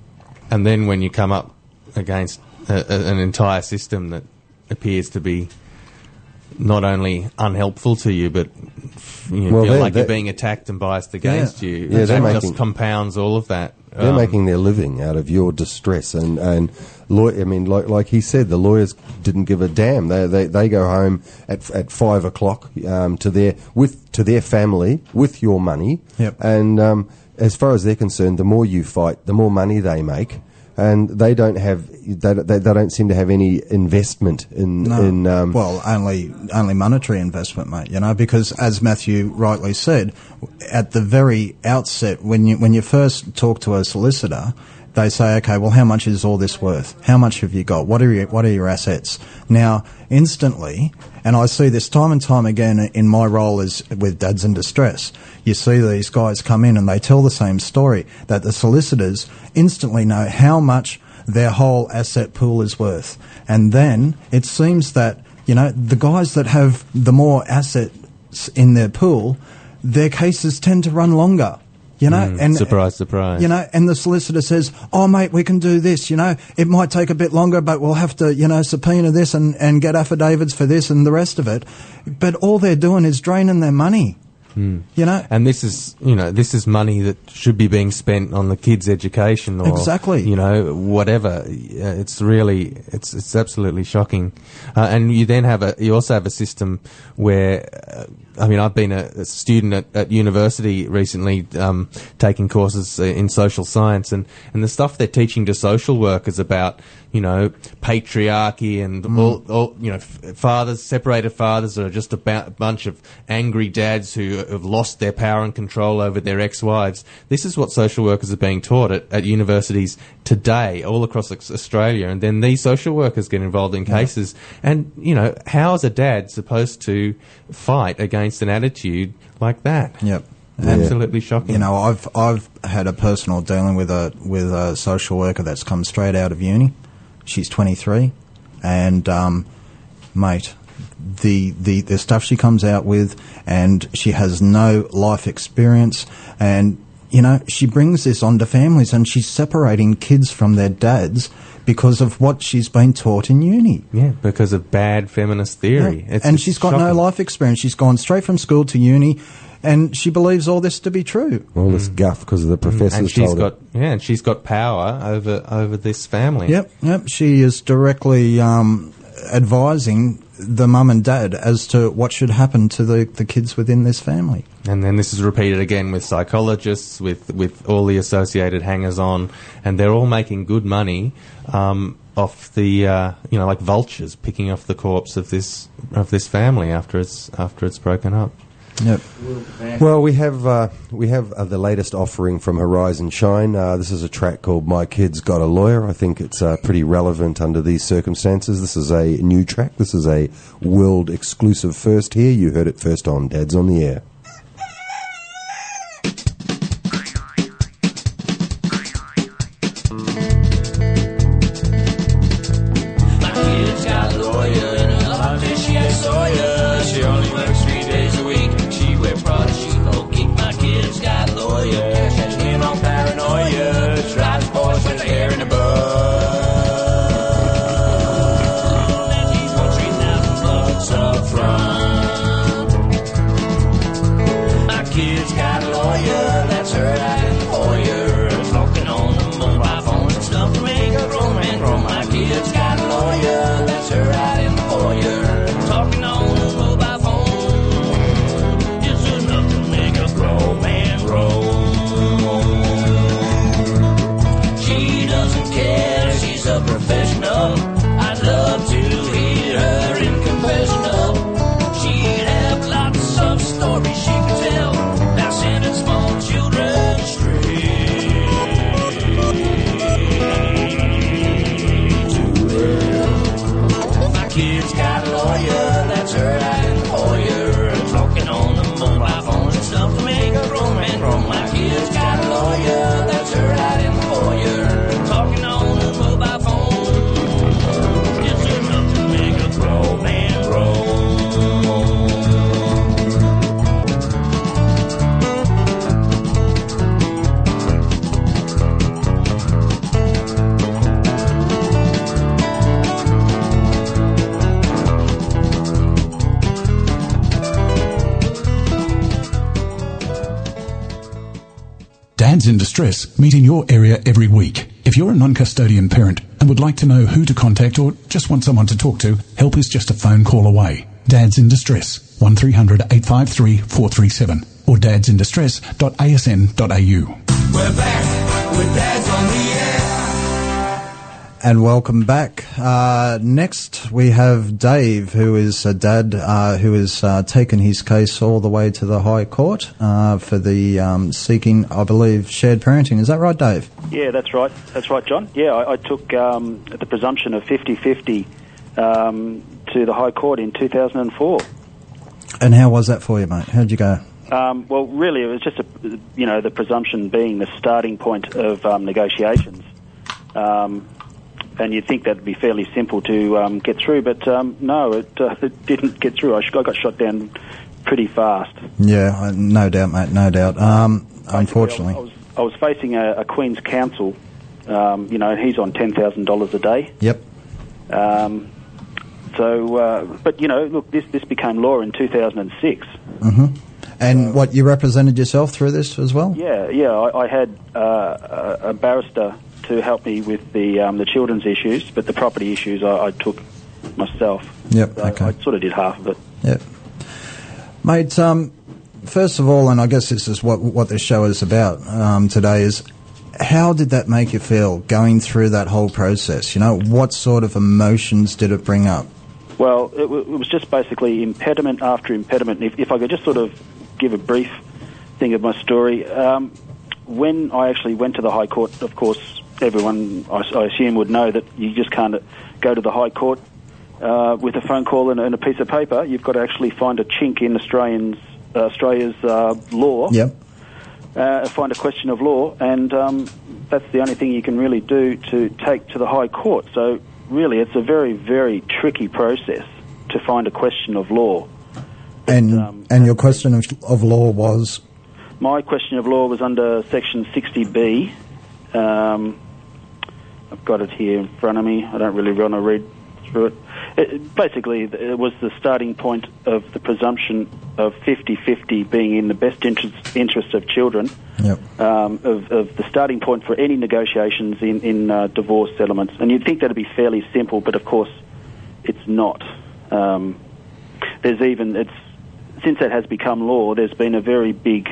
D: and then when you come up against a, a, an entire system that appears to be not only unhelpful to you, but you
C: Well,
D: feel
C: they're-
D: like you're
C: they're-
D: being attacked and biased against you.
C: Yeah, they're
D: that
C: making-
D: just compounds all of that.
C: They're
D: Um,
C: making their living out of your distress, and and law, I mean, like like he said, the lawyers didn't give a damn. They they, they go home at at five o'clock um, to their with to their family with your money.
E: Yep.
C: And um, as far as they're concerned, the more you fight, the more money they make. And they don't have, they, they, they don't seem to have any investment in,
E: No.
C: in um,
E: well, only only monetary investment, mate. You know, because as Matthew rightly said, at the very outset, when you when you first talk to a solicitor, they say, okay, well, how much is all this worth? How much have you got? What are your what are your assets? Now, instantly, and I see this time and time again in my role as with Dads in Distress. You see these guys come in and they tell the same story, that the solicitors instantly know how much their whole asset pool is worth. And then it seems that, you know, the guys that have the more assets in their pool, their cases tend to run longer. You know,
D: Mm,
E: and
D: surprise, surprise.
E: You know, and the solicitor says, "Oh, mate, we can do this. You know, it might take a bit longer, but we'll have to, you know, subpoena this and, and get affidavits for this and the rest of it." But all they're doing is draining their money.
D: Mm.
E: You know,
D: and this is, you know, this is money that should be being spent on the kids' education or,
E: Exactly.
D: you know, whatever. Uh, It's really, it's it's absolutely shocking. Uh, and you then have a, you also have a system where, uh, I mean, I've been a, a student at, at university recently, um, taking courses uh, in social science, and, and the stuff they're teaching to social workers about, you know, patriarchy and
E: Mm.
D: all, all, you know, f- fathers, separated fathers are just a ba- bunch of angry dads who have lost their power and control over their ex-wives. This is what social workers are being taught at, at universities today, all across Aus- Australia. And then these social workers get involved in cases. And, you know, how is a dad supposed to fight against an attitude like that?
E: Yep.
D: Absolutely shocking.
E: You know, I've I've had a personal dealing with a with a social worker that's come straight out of uni. She's twenty-three, and um, mate, the, the the stuff she comes out with, and she has no life experience, and you know, she brings this onto families, and she's separating kids from their dads because of what she's been taught in uni.
D: Yeah, because of bad feminist theory.
E: Yeah.
D: It's,
E: and
D: it's
E: she's got no
D: shocking.
E: life experience. She's gone straight from school to uni, and she believes all this to be true.
C: all this guff because of the professors
D: And she's
C: told
D: got,
C: her.
D: yeah, and she's got power over over this family.
E: Yep, yep. She is directly um, advising the mum and dad as to what should happen to the, the kids within this family.
D: And then this is repeated again with psychologists, with, with all the associated hangers-on, and they're all making good money um, off the, uh, you know, like vultures picking off the corpse of this of this family after it's after it's broken up.
E: Yep.
C: Well, we have uh, we have uh, the latest offering from Horizon Shine. Uh, this is a track called "My Kid's Got a Lawyer." I think it's uh, pretty relevant under these circumstances. This is a new track. This is a world exclusive first here. You heard it first on Dad's on the Air.
F: My kid's got a lawyer in her office, she has Sawyer. She only works three days a week. She wear Prada, she no geek. My kid's got a lawyer. She's in on paranoia. Drives boys with her hair in a bun. And he's got three thousand bucks up front. My kid's got a lawyer. That's her out in the foyer. Talking on the mobile phone.
H: Dads in Distress meet in your area every week. If you're a non-custodian parent and would like to know who to contact or just want someone to talk to, help is just a phone call away. Dads in Distress, one three hundred eight five three four three seven or dads in distress dot a s n dot a u.
A: We're back with Dads on the Air.
E: And welcome back. Uh, next, we have Dave, who is a dad uh, who has uh, taken his case all the way to the High Court uh, for the um, seeking, I believe, shared parenting. Is that right, Dave?
M: Yeah, that's right. That's right, John. Yeah, I, I took um, the presumption of fifty-fifty um, to the High Court in two thousand four.
E: And how was that for you, mate? How'd you go?
M: Um, well, really, it was just, a, you know, the presumption being the starting point of um, negotiations. Um And you'd think that'd be fairly simple to um, get through, but um, no, it, uh, it didn't get through. I, sh- I got shot down pretty fast.
E: Yeah, uh, no doubt, mate, no doubt. Um, unfortunately.
M: I was, I was facing a, a Queen's Counsel, um, you know, and he's on ten thousand dollars a day.
E: Yep.
M: Um, so, uh, but, you know, look, this, this became law in two thousand six.
E: Mm-hmm. And what, you represented yourself through this as well?
M: Yeah, yeah, I, I had uh, a, a barrister to help me with the um, the children's issues, but the property issues I, I took myself.
E: Yep,
M: so
E: okay.
M: I sort of did half of it.
E: Yep. Mate, um, first of all, and I guess this is what what this show is about um, today, is how did that make you feel going through that whole process? You know, what sort of emotions did it bring up?
M: Well, it, w- it was just basically impediment after impediment. If, if I could just sort of give a brief thing of my story, um, when I actually went to the High Court, of course, everyone, I, I assume, would know that you just can't go to the High Court uh, with a phone call and, and a piece of paper. You've got to actually find a chink in Australians, uh, Australia's uh, law,
E: yep.
M: uh, find a question of law, and um, that's the only thing you can really do to take to the High Court. So really, it's a very, very tricky process to find a question of law.
E: And,
M: um,
E: and your question of, of law was?
M: My question of law was under Section sixty B. Um, I've got it here in front of me. I don't really want to read through it. it. Basically, it was the starting point of the presumption of fifty-fifty being in the best interest, interest of children,
E: yep.
M: um, of, of the starting point for any negotiations in, in uh, divorce settlements. And you'd think that would be fairly simple, but of course it's not. Um, there's even, it's since that has become law, there's been a very big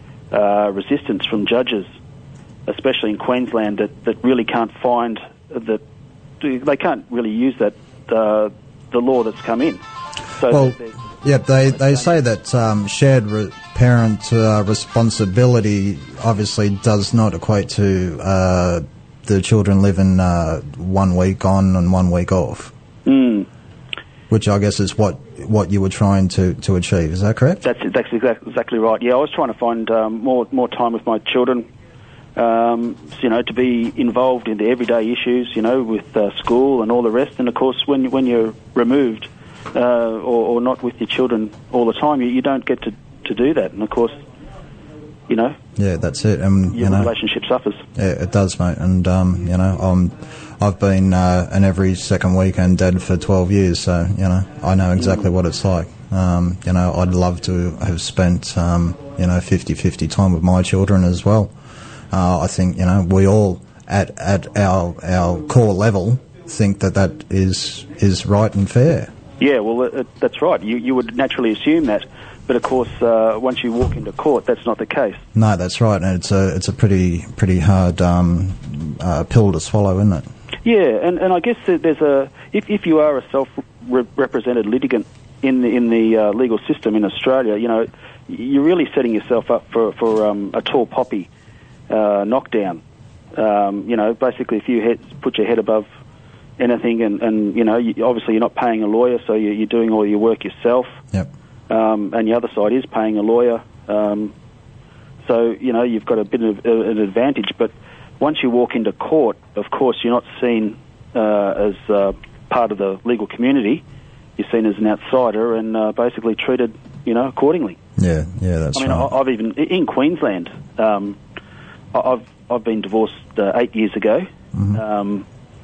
M: uh, resistance from judges, especially in Queensland, that, that really can't find that they can't really use that uh, the law that's come in. So
E: well,
M: there's-
E: yeah, they they say that um, shared re- parent uh, responsibility obviously does not equate to uh, the children living uh, one week on and one week off,
M: mm.
E: which I guess is what what you were trying to, to achieve. Is that correct?
M: That's that's exact, exactly right. Yeah, I was trying to find um, more more time with my children. Um, you know, to be involved in the everyday issues, you know, with uh, school and all the rest. And of course, when when you're removed uh, or, or not with your children all the time, you, you don't get to, to do that. And of course, you know,
E: yeah, that's it. And
M: your
E: you know,
M: relationship suffers.
E: Yeah, it does, mate. And um, you know, I'm I've been uh, an every second weekend dad for twelve years, so you know, I know exactly mm. what it's like. Um, you know, I'd love to have spent um, you know fifty-fifty time with my children as well. Uh, I think, you know, we all, at at our our core level, think that that is is right and fair.
M: Yeah, well, uh, that's right. You you would naturally assume that, but of course, uh, once you walk into court, that's not the case.
E: No, that's right, and it's a it's a pretty pretty hard um, uh, pill to swallow, isn't it?
M: Yeah, and, and I guess that there's a if if you are a self-represented litigant in the in the uh, legal system in Australia, you know, you're really setting yourself up for for um, a tall poppy. Uh, knockdown. Um, you know, basically, if you head, put your head above anything, and, and you know, you, obviously you're not paying a lawyer, so you, you're doing all your work yourself.
E: Yep.
M: Um, and the other side is paying a lawyer. Um, so you know, you've got a bit of uh, an advantage. But once you walk into court, of course, you're not seen uh, as uh, part of the legal community. You're seen as an outsider and uh, basically treated, you know, accordingly.
E: Yeah, yeah, that's
M: I mean,
E: right.
M: I, I've even in Queensland. Um, I've I've been divorced uh, eight years ago,
E: mm-hmm.
M: um,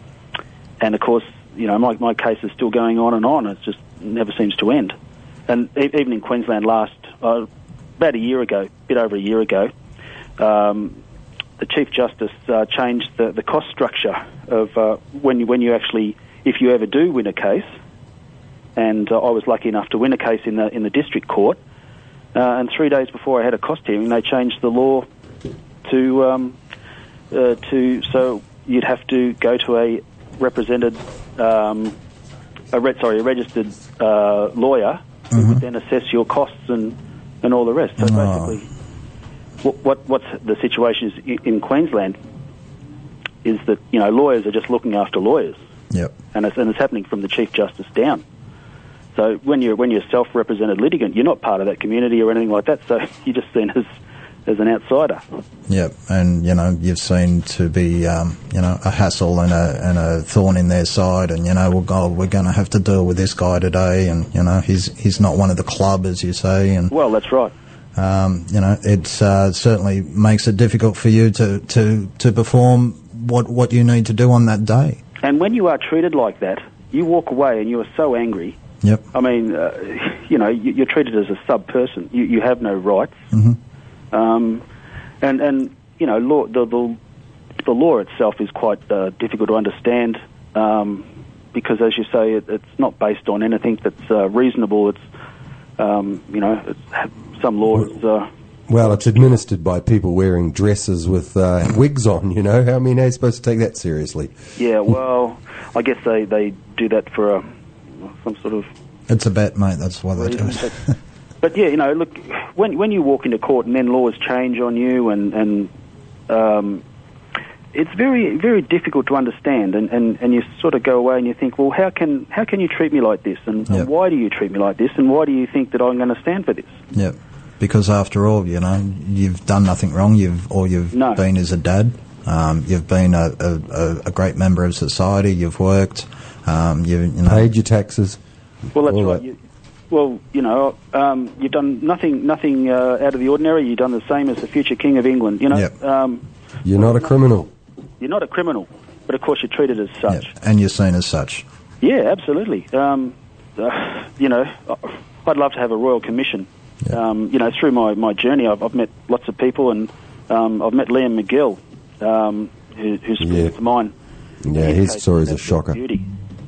M: and of course, you know, my my case is still going on and on. It just never seems to end. And e- even in Queensland, last uh, about a year ago, a bit over a year ago, um, the Chief Justice uh, changed the, the cost structure of uh, when you, when you actually, if you ever do win a case, and uh, I was lucky enough to win a case in the in the district court, uh, and three days before I had a cost hearing, they changed the law to um, uh, to so you'd have to go to a represented, um, a re- sorry, a registered uh, lawyer
E: Mm-hmm.
M: who would then assess your costs and, and all the rest. So
E: Oh.
M: basically, what, what what's the situation is in, in Queensland is that, you know, lawyers are just looking after lawyers,
E: Yep.
M: and it's, and it's happening from the Chief Justice down. So when you're when you're a self-represented litigant, you're not part of that community or anything like that. So you're just seen as as an outsider.
E: Yep, and you know you've seen to be um, you know a hassle and a and a thorn in their side, and you know well, God, we're going to have to deal with this guy today, and you know he's he's not one of the club, as you say, and
M: Well, that's right.
E: um, you know it uh, certainly makes it difficult for you to, to, to perform what what you need to do on that day.
M: And when you are treated like that, you walk away and you are so angry.
E: Yep.
M: I mean, uh, you know, you, you're treated as a sub-person. You, you have no rights.
E: Mm-hmm.
M: Um, and, and, you know, law, the, the, the law itself is quite uh, difficult to understand um, because, as you say, it, it's not based on anything that's uh, reasonable. It's, um, you know, it's, some laws... Uh,
C: Well, it's administered by people wearing dresses with uh, wigs on, you know. How I mean, how are you supposed to take that seriously?
M: yeah, well, I guess they, they do that for a, some sort of...
E: It's a bet, mate. That's why they do
M: reason,
E: it.
M: but, but yeah, you know, look, when when you walk into court and then laws change on you, and and um, it's very very difficult to understand, and, and, and you sort of go away and you think, well, how can how can you treat me like this, and,
E: Yep.
M: and why do you treat me like this, and why do you think that I'm going to stand for this?
E: Yep. Because after all, you know, you've done nothing wrong. You've all you've
M: No.
E: been is a dad. Um, you've been a, a, a- a great member of society. You've worked. Um, you, you know,
C: Paid your taxes.
M: Well, that's
C: All
M: right.
C: that.
M: You, well, you know, um, you've done nothing nothing uh, out of the ordinary. You've done the same as the future King of England. You know,
E: Yep.
M: um,
C: You're not a criminal.
M: you're not a criminal, but of course you're treated as such.
E: yep. And you're seen as such.
M: Yeah, absolutely. Um, uh, you know, I'd love to have a royal commission. Um, you know, through my, my journey, I've, I've met lots of people, and um, I've met Liam McGill, um, who, who's a friend of mine.
C: Yeah,
M: His
C: his
M: case
C: story's a
M: is
C: shocker.
M: beauty.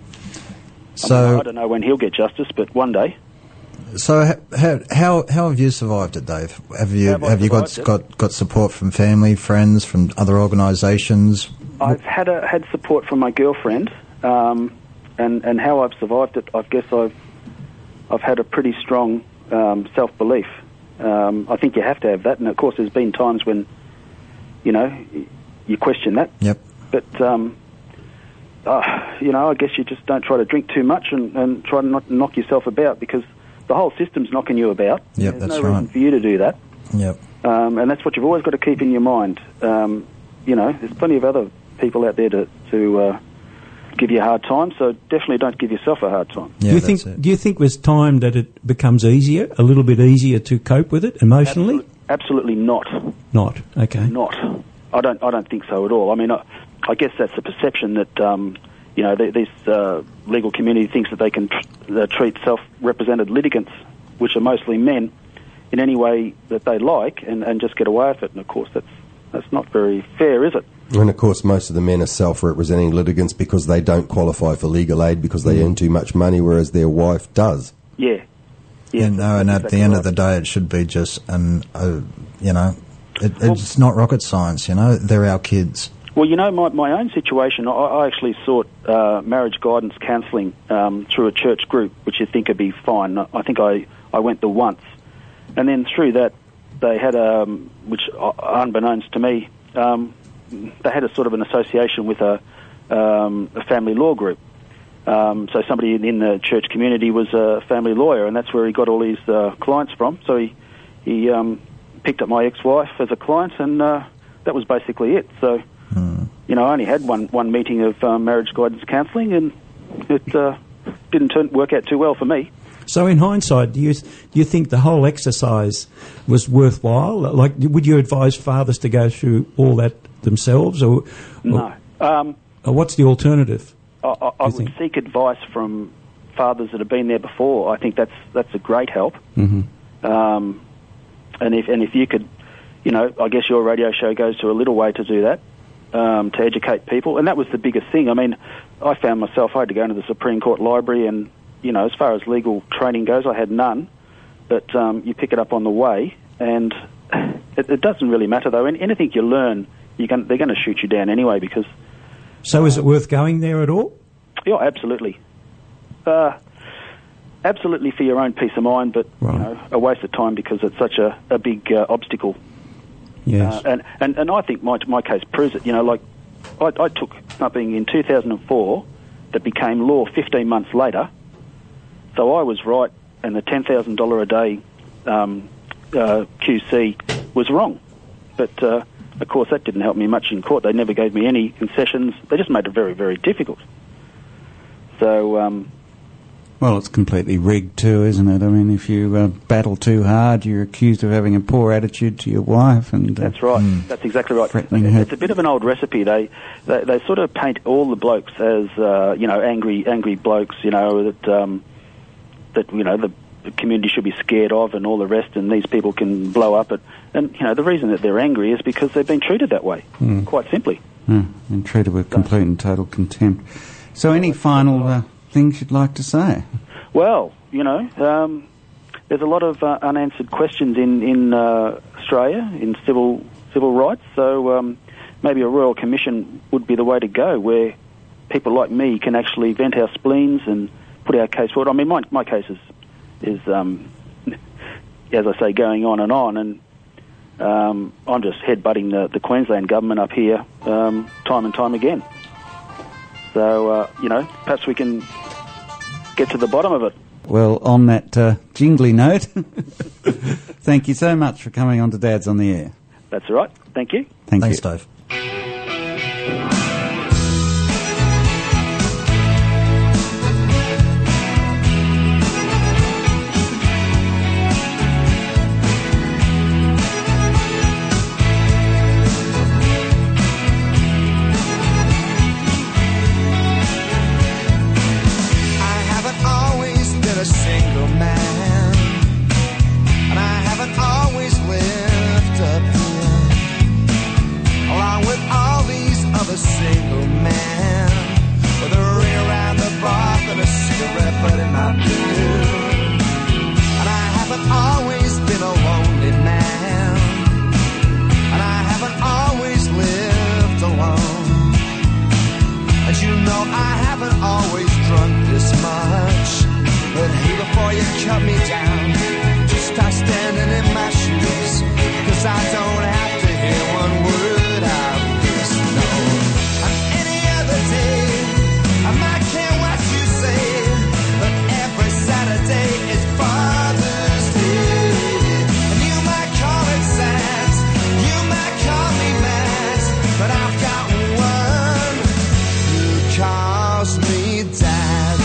M: I,
E: So,
M: mean, I don't know when he'll get justice, but one day.
E: so ha- how how how have you survived it, Dave? Have you
M: Have I
E: have you got
M: survived
E: got got support from family, friends, from other organisations?
M: I've had a, had support from my girlfriend, um, and and how I've survived it, I guess I've I've had a pretty strong um, self belief. Um, I think you have to have that, and of course, there's been times when, you know, y- you question that.
E: Yep.
M: But um, uh, you know, I guess you just don't try to drink too much and, and try to not knock yourself about, because the whole system's knocking you about.
E: Yep,
M: There's
E: that's
M: no reason
E: right.
M: for you to do that.
E: Yep.
M: Um, and that's what you've always got to keep in your mind. Um, you know, there's plenty of other people out there to, to uh, give you a hard time, so definitely don't give yourself a hard time.
E: Yeah,
K: do you
E: that's
K: think?
E: it.
K: Do you think with time that it becomes easier, a little bit easier to cope with it emotionally?
M: Absolutely not.
K: Not okay.
M: Not. I don't. I don't think so at all. I mean, I, I guess that's the perception that um, you know th- this uh, legal community thinks that they can tr- uh, treat self-represented litigants, which are mostly men, in any way that they like, and, and just get away with it. And of course, that's that's not very fair, is it?
C: And of course, most of the men are self-representing litigants because they don't qualify for legal aid because they earn too much money, whereas their wife does.
M: Yeah. Yeah.
E: You know, and at the end of the day, it should be just an, uh, you know, it, it's not rocket science. You know, they're our kids.
M: Well, you know, my, my own situation, I, I actually sought uh, marriage guidance counselling um, through a church group, which you think would be fine. I think I, I went there once. And then through that, they had, um, which uh, unbeknownst to me, um, they had a sort of an association with a, um, a family law group. Um, so somebody in the church community was a family lawyer, and that's where he got all his uh, clients from. So he, he um, picked up my ex-wife as a client, and uh, that was basically it. So, you know, I only had one, one meeting of um, marriage guidance counselling, and it uh, didn't turn, work out too well for me.
K: So, in hindsight, do you do you think the whole exercise was worthwhile? Like, would you advise fathers to go through all that themselves, or, or
M: No. Um,
K: or what's the alternative?
M: I, I, I would seek advice from fathers that have been there before. I think that's that's a great help.
K: Mm-hmm.
M: Um, and if and if you could, you know, I guess your radio show goes to a little way to do that, um, to educate people. And that was the biggest thing. I mean, I found myself, I had to go into the Supreme Court library and, you know, as far as legal training goes, I had none. But um, you pick it up on the way, and it, it doesn't really matter, though. Any, anything you learn, you're gonna, they're going to shoot you down anyway because...
K: So is it worth going there at all?
M: Yeah, absolutely. Uh, absolutely for your own peace of mind, but
K: Right.
M: you know, a waste of time because it's such a, a big uh, obstacle.
K: Yes.
M: Uh, and, and, and I think my my case proves it. You know, like, I, I took something in two thousand four that became law fifteen months later, so I was right, and the ten thousand dollars a day um, uh, Q C was wrong. But, uh, of course, that didn't help me much in court. They never gave me any concessions. They just made it very, very difficult. So... Um,
B: Well, it's completely rigged too, isn't it? I mean, if you uh, battle too hard, you're accused of having a poor attitude to your wife, and uh,
M: that's right. That's exactly right.
B: threatening her.
M: It's a bit of an old recipe. They they, they sort of paint all the blokes as uh, you know angry angry blokes. You know that um, that you know the, the community should be scared of, and all the rest. And these people can blow up. It, and you know the reason that they're angry is because they've been treated that way.
B: Mm.
M: Quite simply.
B: Mm, and treated with complete and total contempt. So, any final uh, things you'd like to say?
M: Well, you know, um, there's a lot of uh, unanswered questions in in uh, Australia in civil civil rights. So um, maybe a royal commission would be the way to go, where people like me can actually vent our spleens and put our case forward. I mean, my my case is is um, as I say, going on and on, and um, I'm just headbutting the, the Queensland government up here um, time and time again. So uh, you know, perhaps we can get to the bottom of it.
B: Well, on that uh, jingly note, thank you so much for coming on to Dad's on the Air.
M: That's all right. Thank you.
B: Thank
E: Thanks,
B: you.
E: Dave.
A: I haven't always been a single man, and I haven't always lived up here, along with all these other single men, with a ring around the bar and a cigarette butt in my beard. And I haven't always been a lonely man, and I haven't always lived alone. And you know I haven't always drunk this much, but hey, before you cut me down, just stop standing in my shoes, 'cause I don't have to hear one word of this, no. On any other day, I might care what you say, but every Saturday is Father's Day. And you might call it sad, you might call me mad, but I've got one who calls me Dad.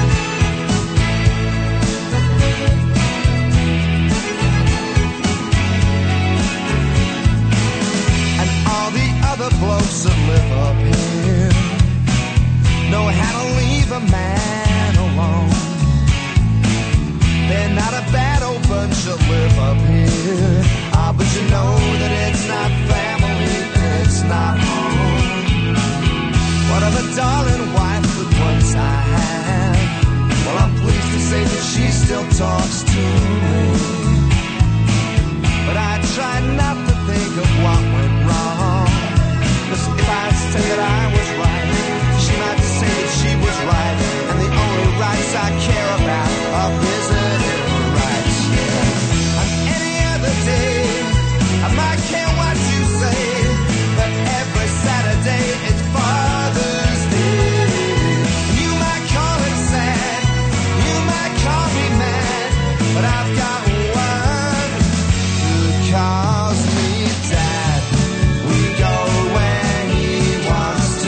A: And all the other blokes that live up here know how to leave a man alone. They're not a bad old bunch that live up here. Ah, but you know that it's not family, it's not home. What of a darling wife that once I had? Well, I'm pleased to say that she still talks to me. But I try not to think of what went wrong, 'cause if I say that I was right, she might say that she was right, and the only rights I care about are visiting rights. Yeah. On any other day, I might care what you say, but every Saturday it's Father's Day. You might call it sad, you might call me mad, but I've got one who calls me Dad. We go where he wants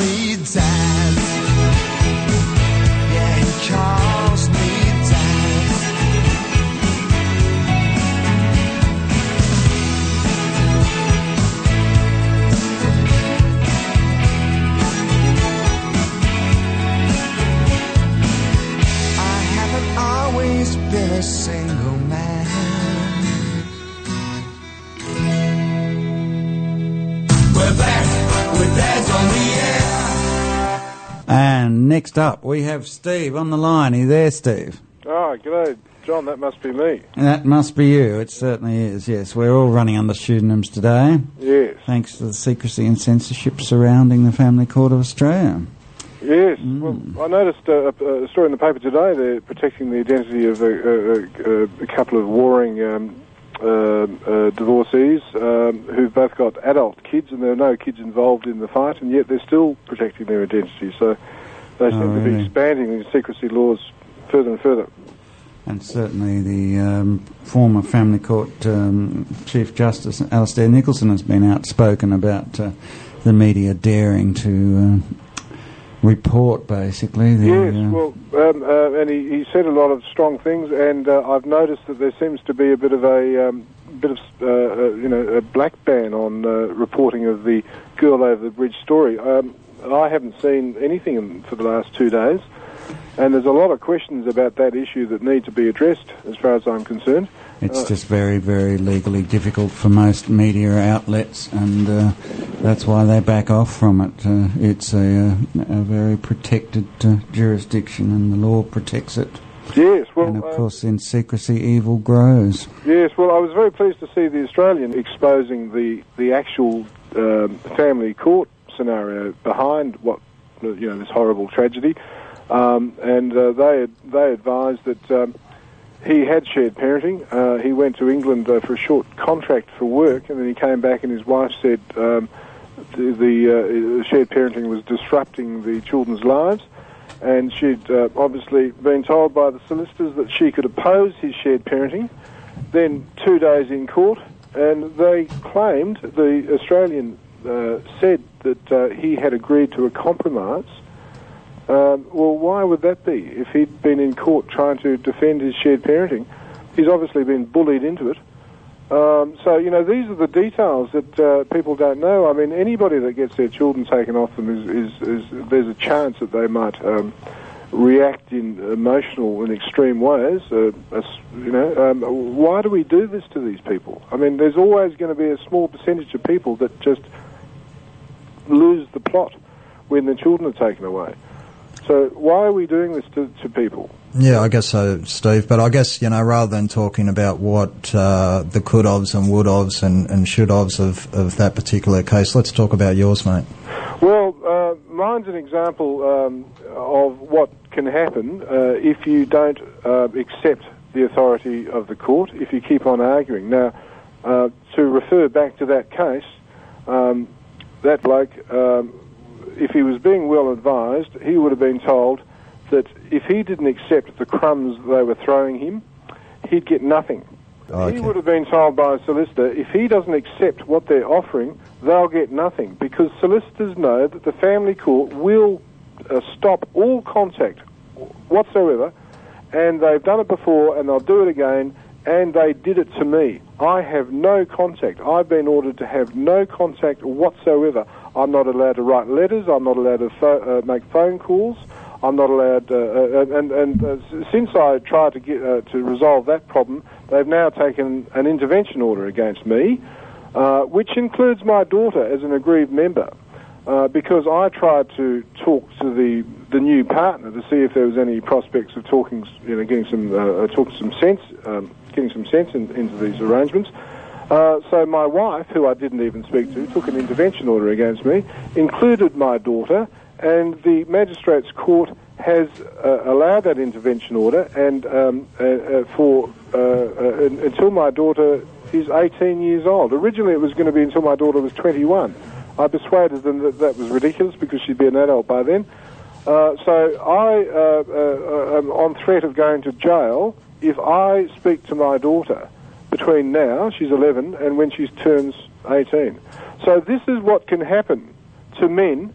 A: me dad. Yeah, he calls me dad. I haven't always been a single man. We're back with Dad's on the air.
B: And next up, we have Steve on the line. Are you there, Steve?
N: Oh, g'day, John. That must be me.
B: That must be you. It certainly is, yes. We're all running under pseudonyms today.
N: Yes.
B: Thanks to the secrecy and censorship surrounding the Family Court of Australia.
N: Yes. Well, I noticed uh, a, a story in the paper today. They're protecting the identity of a, a, a, a couple of warring um, uh, uh, divorcees um, who've both got adult kids, and there are no kids involved in the fight, and yet they're still protecting their identity. So they seem
B: Oh,
N: to be
B: really?
N: expanding these secrecy laws further and further.
B: And certainly the um, former Family Court um, Chief Justice, Alastair Nicholson, has been outspoken about uh, the media daring to uh, report, basically. The,
N: Yes,
B: uh,
N: well, um, uh, and he, he said a lot of strong things, and uh, I've noticed that there seems to be a bit of a um, bit of uh, uh, you know a black ban on uh, reporting of the girl over the bridge story. Um, I haven't seen anything in, for the last two days, and there's a lot of questions about that issue that need to be addressed, as far as I'm concerned.
B: It's
N: Uh,
B: just very, very legally difficult for most media outlets, and uh, that's why they back off from it. Uh, it's a, a very protected uh, jurisdiction, and the law protects it.
N: Yes, well,
B: and of
N: uh,
B: course, in secrecy, evil grows.
N: Yes, well, I was very pleased to see the Australian exposing the the actual um, family court scenario behind what you know this horrible tragedy, um, and uh, they they advised that um, he had shared parenting. Uh, he went to England uh, for a short contract for work, and then he came back, and his wife said um, the, the uh, shared parenting was disrupting the children's lives. And she'd uh, obviously been told by the solicitors that she could oppose his shared parenting. Then two days in court, and they claimed, the Australian uh, said that uh, he had agreed to a compromise. Um, well, why would that be? If he'd been in court trying to defend his shared parenting, he's obviously been bullied into it. Um, so, you know, these are the details that uh, people don't know. I mean, anybody that gets their children taken off them, is, is, is there's a chance that they might um, react in emotional and extreme ways. Uh, as, you know, um, why do we do this to these people? I mean, there's always going to be a small percentage of people that just lose the plot when their children are taken away. So why are we doing this to, to people?
E: Yeah, I guess so, Steve. But I guess, you know, rather than talking about what uh, the could-ofs and would-ofs and, and should-ofs of, of that particular case, let's talk about yours, mate.
N: Well, uh, mine's an example um, of what can happen uh, if you don't uh, accept the authority of the court, if you keep on arguing. Now, uh, to refer back to that case, um, that bloke, um, if he was being well advised, he would have been told that if he didn't accept the crumbs they were throwing him, he'd get nothing.
C: Okay.
N: He would have been told by a solicitor, if he doesn't accept what they're offering, they'll get nothing, because solicitors know that the family court will uh, stop all contact whatsoever, and they've done it before, and they'll do it again, and they did it to me. I have no contact. I've been ordered to have no contact whatsoever. I'm not allowed to write letters. I'm not allowed to pho- uh, make phone calls. I'm not allowed, uh, uh, and, and uh, since I tried to get uh, to resolve that problem, they've now taken an intervention order against me, uh, which includes my daughter as an aggrieved member, uh, because I tried to talk to the the new partner to see if there was any prospects of talking, you know, getting some uh, talking some sense, um, getting some sense in, into these arrangements. Uh, so my wife, who I didn't even speak to, took an intervention order against me, included my daughter. And the magistrate's court has uh, allowed that intervention order, and um, uh, uh, for uh, uh, until my daughter is eighteen years old. Originally, it was going to be until my daughter was twenty-one. I persuaded them that that was ridiculous because she'd be an adult by then. Uh, so I uh, uh, am on threat of going to jail if I speak to my daughter between now, she's eleven, and when she turns eighteen. So this is what can happen to men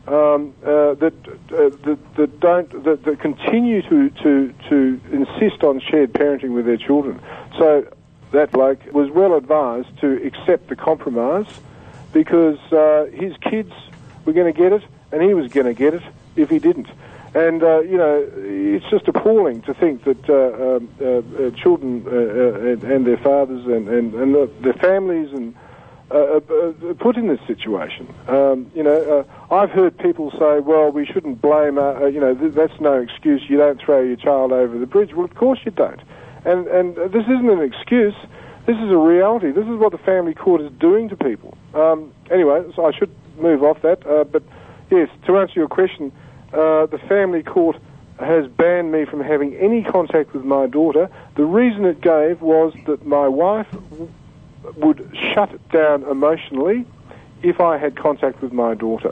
N: um, uh, that, uh, that that don't that, that continue to, to to insist on shared parenting with their children. So that bloke was well advised to accept the compromise because uh, his kids were going to get it, and he was going to get it if he didn't. And, uh, you know, it's just appalling to think that uh, um, uh, uh, children uh, uh, and, and their fathers and, and, and the, their families and uh, uh, uh, put in this situation. Um, you know, uh, I've heard people say, well, we shouldn't blame, uh, uh, you know, th- that's no excuse. You don't throw your child over the bridge. Well, of course you don't. And, and uh, this isn't an excuse. This is a reality. This is what the family court is doing to people. Um, anyway, so I should move off that. Uh, but, yes, to answer your question, Uh, the family court has banned me from having any contact with my daughter. The reason it gave was that my wife w- would shut down emotionally if I had contact with my daughter.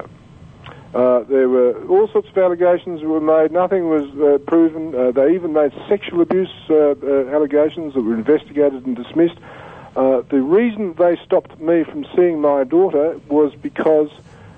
N: Uh, there were all sorts of allegations that were made. Nothing was uh, proven. Uh, they even made sexual abuse uh, uh, allegations that were investigated and dismissed. Uh, the reason they stopped me from seeing my daughter was because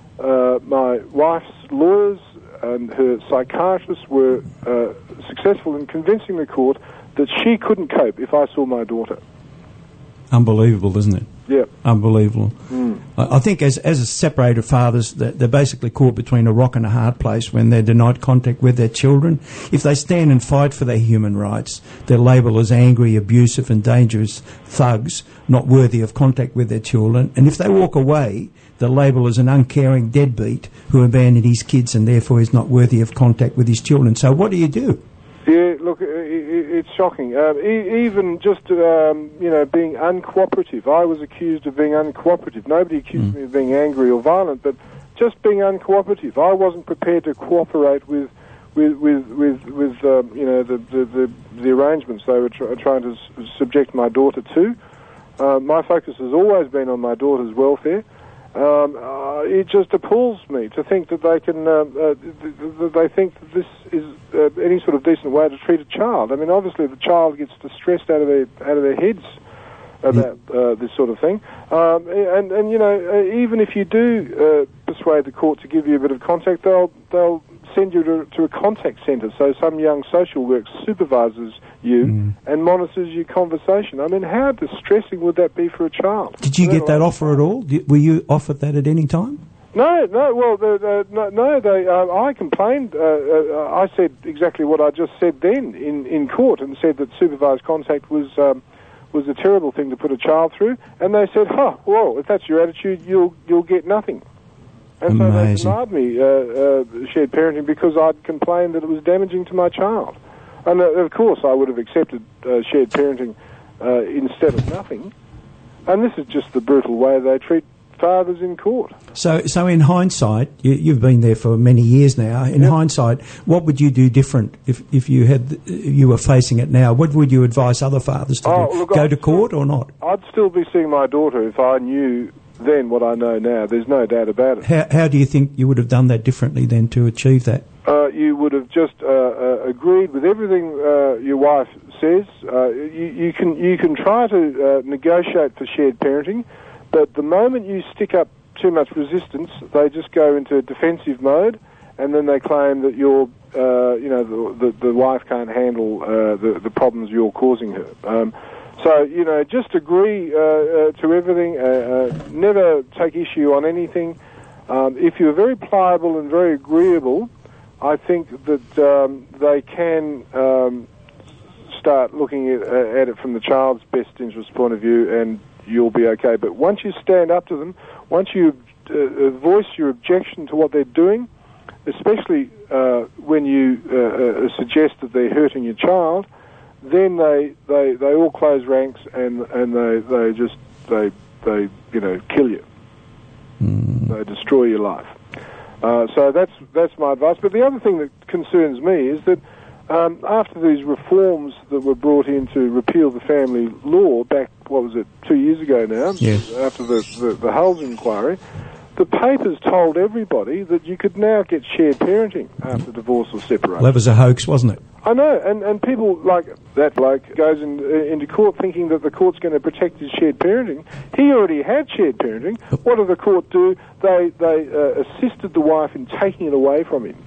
N: uh, my wife's lawyers and her psychiatrists were uh, successful in convincing the court that she couldn't cope if I saw my daughter.
K: Unbelievable, isn't it?
N: Yeah.
K: Unbelievable.
N: Mm.
K: I I think as as a separated fathers, they're, they're basically caught between a rock and a hard place when they're denied contact with their children. If they stand and fight for their human rights, they're labelled as angry, abusive and dangerous thugs, not worthy of contact with their children. And if they walk away, they're labelled as an uncaring deadbeat who abandoned his kids and therefore is not worthy of contact with his children. So what do you do?
N: Yeah, look, i- i- it's shocking. Um, e- even just, um, you know, being uncooperative. I was accused of being uncooperative. Nobody accused me of being angry or violent, but just being uncooperative. I wasn't prepared to cooperate with, with, with, with, with um, you know, the, the, the, the arrangements they were tr- trying to s- subject my daughter to. Uh, my focus has always been on my daughter's welfare. Um, uh, it just appalls me to think that they can, uh, uh, th- th- they think that this is uh, any sort of decent way to treat a child. I mean, obviously the child gets distressed out of their out of their heads about uh, this sort of thing. Um, and and you know, uh, even if you do uh, persuade the court to give you a bit of contact, they'll they'll send you to, to a contact centre. So some young social work supervises you mm. and monitors your conversation. I mean, how distressing would that be for a child?
K: Did you get that offer at all? Did, were you offered that at any time?
N: No, no. Well, the, the, no, no. They, uh, I complained. Uh, uh, I said exactly what I just said then in, in court, and said that supervised contact was um, was a terrible thing to put a child through. And they said, "Huh, well, if that's your attitude, you'll you'll get nothing." And
K: Amazing.
N: so they denied me uh, uh, shared parenting because I'd complained that it was damaging to my child. And uh, of course, I would have accepted uh, shared parenting uh, instead of nothing. And this is just the brutal way they treat fathers in court.
K: So, so in hindsight, you, you've been there for many years now. In
N: Yep.
K: hindsight, what would you do different if, if you had you were facing it now? What would you advise other fathers to
N: Oh,
K: do?
N: look,
K: Go
N: I'd
K: to court or not?
N: I'd still be seeing my daughter if I knew then what I know now. There's no doubt about it.
K: How, how do you think you would have done that differently then to achieve that?
N: Uh, you would have just uh, uh, agreed with everything uh, your wife says. Uh, you, you can you can try to uh, negotiate for shared parenting, but the moment you stick up too much resistance, they just go into defensive mode, and then they claim that you're, uh, you know, the, the, the wife can't handle uh, the, the problems you're causing her. Um, so, you know, just agree uh, uh, to everything. Uh, uh, never take issue on anything. Um, if you're very pliable and very agreeable, I think that um, they can um, start looking at, uh, at it from the child's best interest point of view, and you'll be okay. But once you stand up to them, once you uh, voice your objection to what they're doing, especially uh, when you uh, uh, suggest that they're hurting your child, then they, they, they all close ranks and and they, they just they they you know kill you. Mm. They destroy your life. Uh, so that's that's my advice. But the other thing that concerns me is that um, after these reforms that were brought in to repeal the family law back, what was it, two years ago now,
K: yes.
N: after the, the, the Hulls inquiry, the papers told everybody that you could now get shared parenting after divorce or separation.
K: Well, that was a hoax, wasn't it?
N: I know, and, and people like that bloke goes in, uh, into court thinking that the court's going to protect his shared parenting. He already had shared parenting. What did the court do? They they uh, assisted the wife in taking it away from him.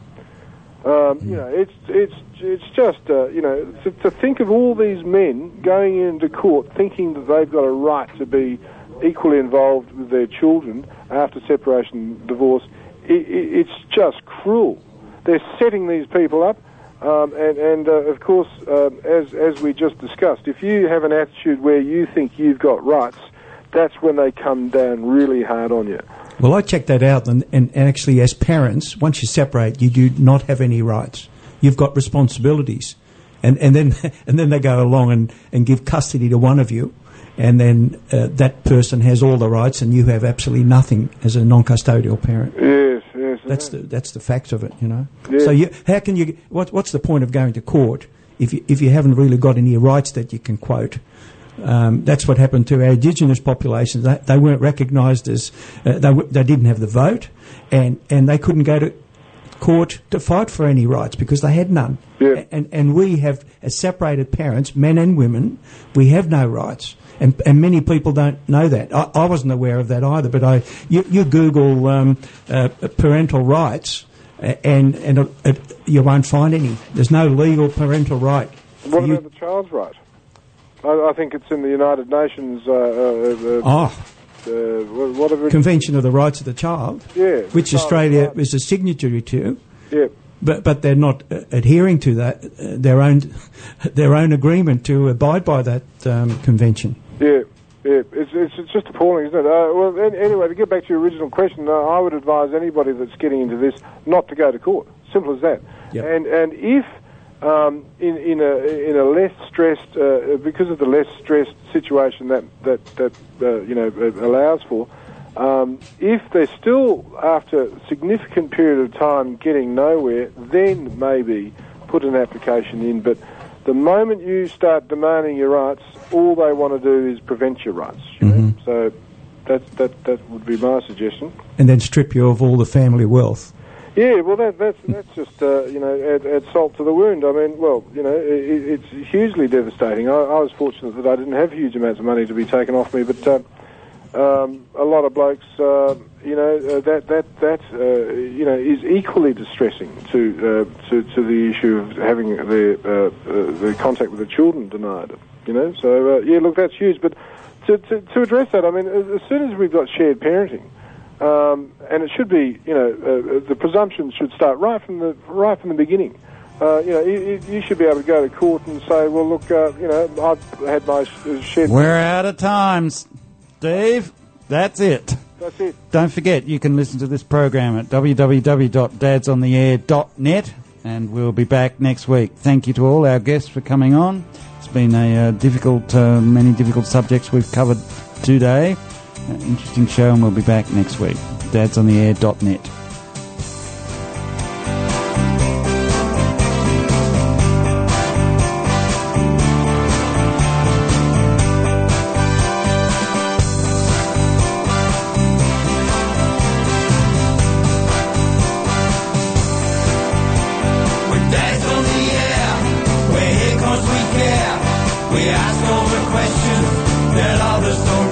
N: Um, you know, it's it's it's just uh, you know to, to think of all these men going into court thinking that they've got a right to be equally involved with their children after separation, divorce. It, it, it's just cruel. They're setting these people up. Um, and, and uh, of course, um, as as we just discussed, if you have an attitude where you think you've got rights, that's when they come down really hard on you.
K: Well, I checked that out, and, and actually, as parents, once you separate, you do not have any rights. You've got responsibilities, and and then and then they go along and, and give custody to one of you, and then uh, that person has all the rights, and you have absolutely nothing as a non-custodial parent.
N: Yes, yes.
K: That's the that's the facts of it, you know.
N: Yes.
K: So you, how can you? What, what's the point of going to court if you if you haven't really got any rights that you can quote? Um, that's what happened to our Indigenous populations. They, they weren't recognised as uh, they w- they didn't have the vote, and, and they couldn't go to court to fight for any rights because they had none.
N: Yeah.
K: And and we have, as separated parents, men and women, we have no rights. And, and many people don't know that. I, I wasn't aware of that either. But I, you, you Google um, uh, parental rights, and and it, it, you won't find any. There's no legal parental right.
N: What
K: You-
N: about the child's right? I, I think it's in the United Nations. Uh, uh, uh,
K: Oh.
N: uh, whatever. It,
K: Convention of the Rights of the Child,
N: Yeah,
K: which
N: child
K: Australia
N: rights.
K: is a signatory to.
N: Yeah.
K: But but they're not uh, adhering to that uh, their own their own agreement to abide by that um, convention.
N: Yeah, yeah, it's, it's it's just appalling, isn't it? Uh, well, an- anyway, to get back to your original question, uh, I would advise anybody that's getting into this not to go to court. Simple as that.
K: Yep.
N: And and if um, in in a in a less stressed uh, because of the less stressed situation that that that uh, you know uh, allows for, um, if they're still after a significant period of time getting nowhere, then maybe put an application in. But the moment you start demanding your rights, all they want to do is prevent your rights. You know? So that that that would be my suggestion.
K: And then strip you of all the family wealth.
N: Yeah, well, that, that's that's just uh, you know add, add salt to the wound. I mean, well, you know, it, it's hugely devastating. I, I was fortunate that I didn't have huge amounts of money to be taken off me, but uh, um, a lot of blokes, uh, you know, uh, that that that uh, you know is equally distressing to uh, to to the issue of having their uh, uh, the contact with the children denied. You know, so uh, yeah, look, that's huge. But to, to to address that, I mean, as, as soon as we've got shared parenting. Um, and it should be, you know, uh, the presumption should start right from the right from the beginning. Uh, you know, you, you should be able to go to court and say, well, look, uh, you know, I've had my sh- shared.
B: We're out of time, Steve. That's it.
N: That's it.
B: Don't forget, you can listen to this program at w w w dot dads on the air dot net, and we'll be back next week. Thank you to all our guests for coming on. It's been a uh, difficult, uh, many difficult subjects we've covered today. An interesting show, and we'll be back next week. dads on the air dot net.
A: With dads on the air, we're here 'cause we care. We ask all the questions that others don't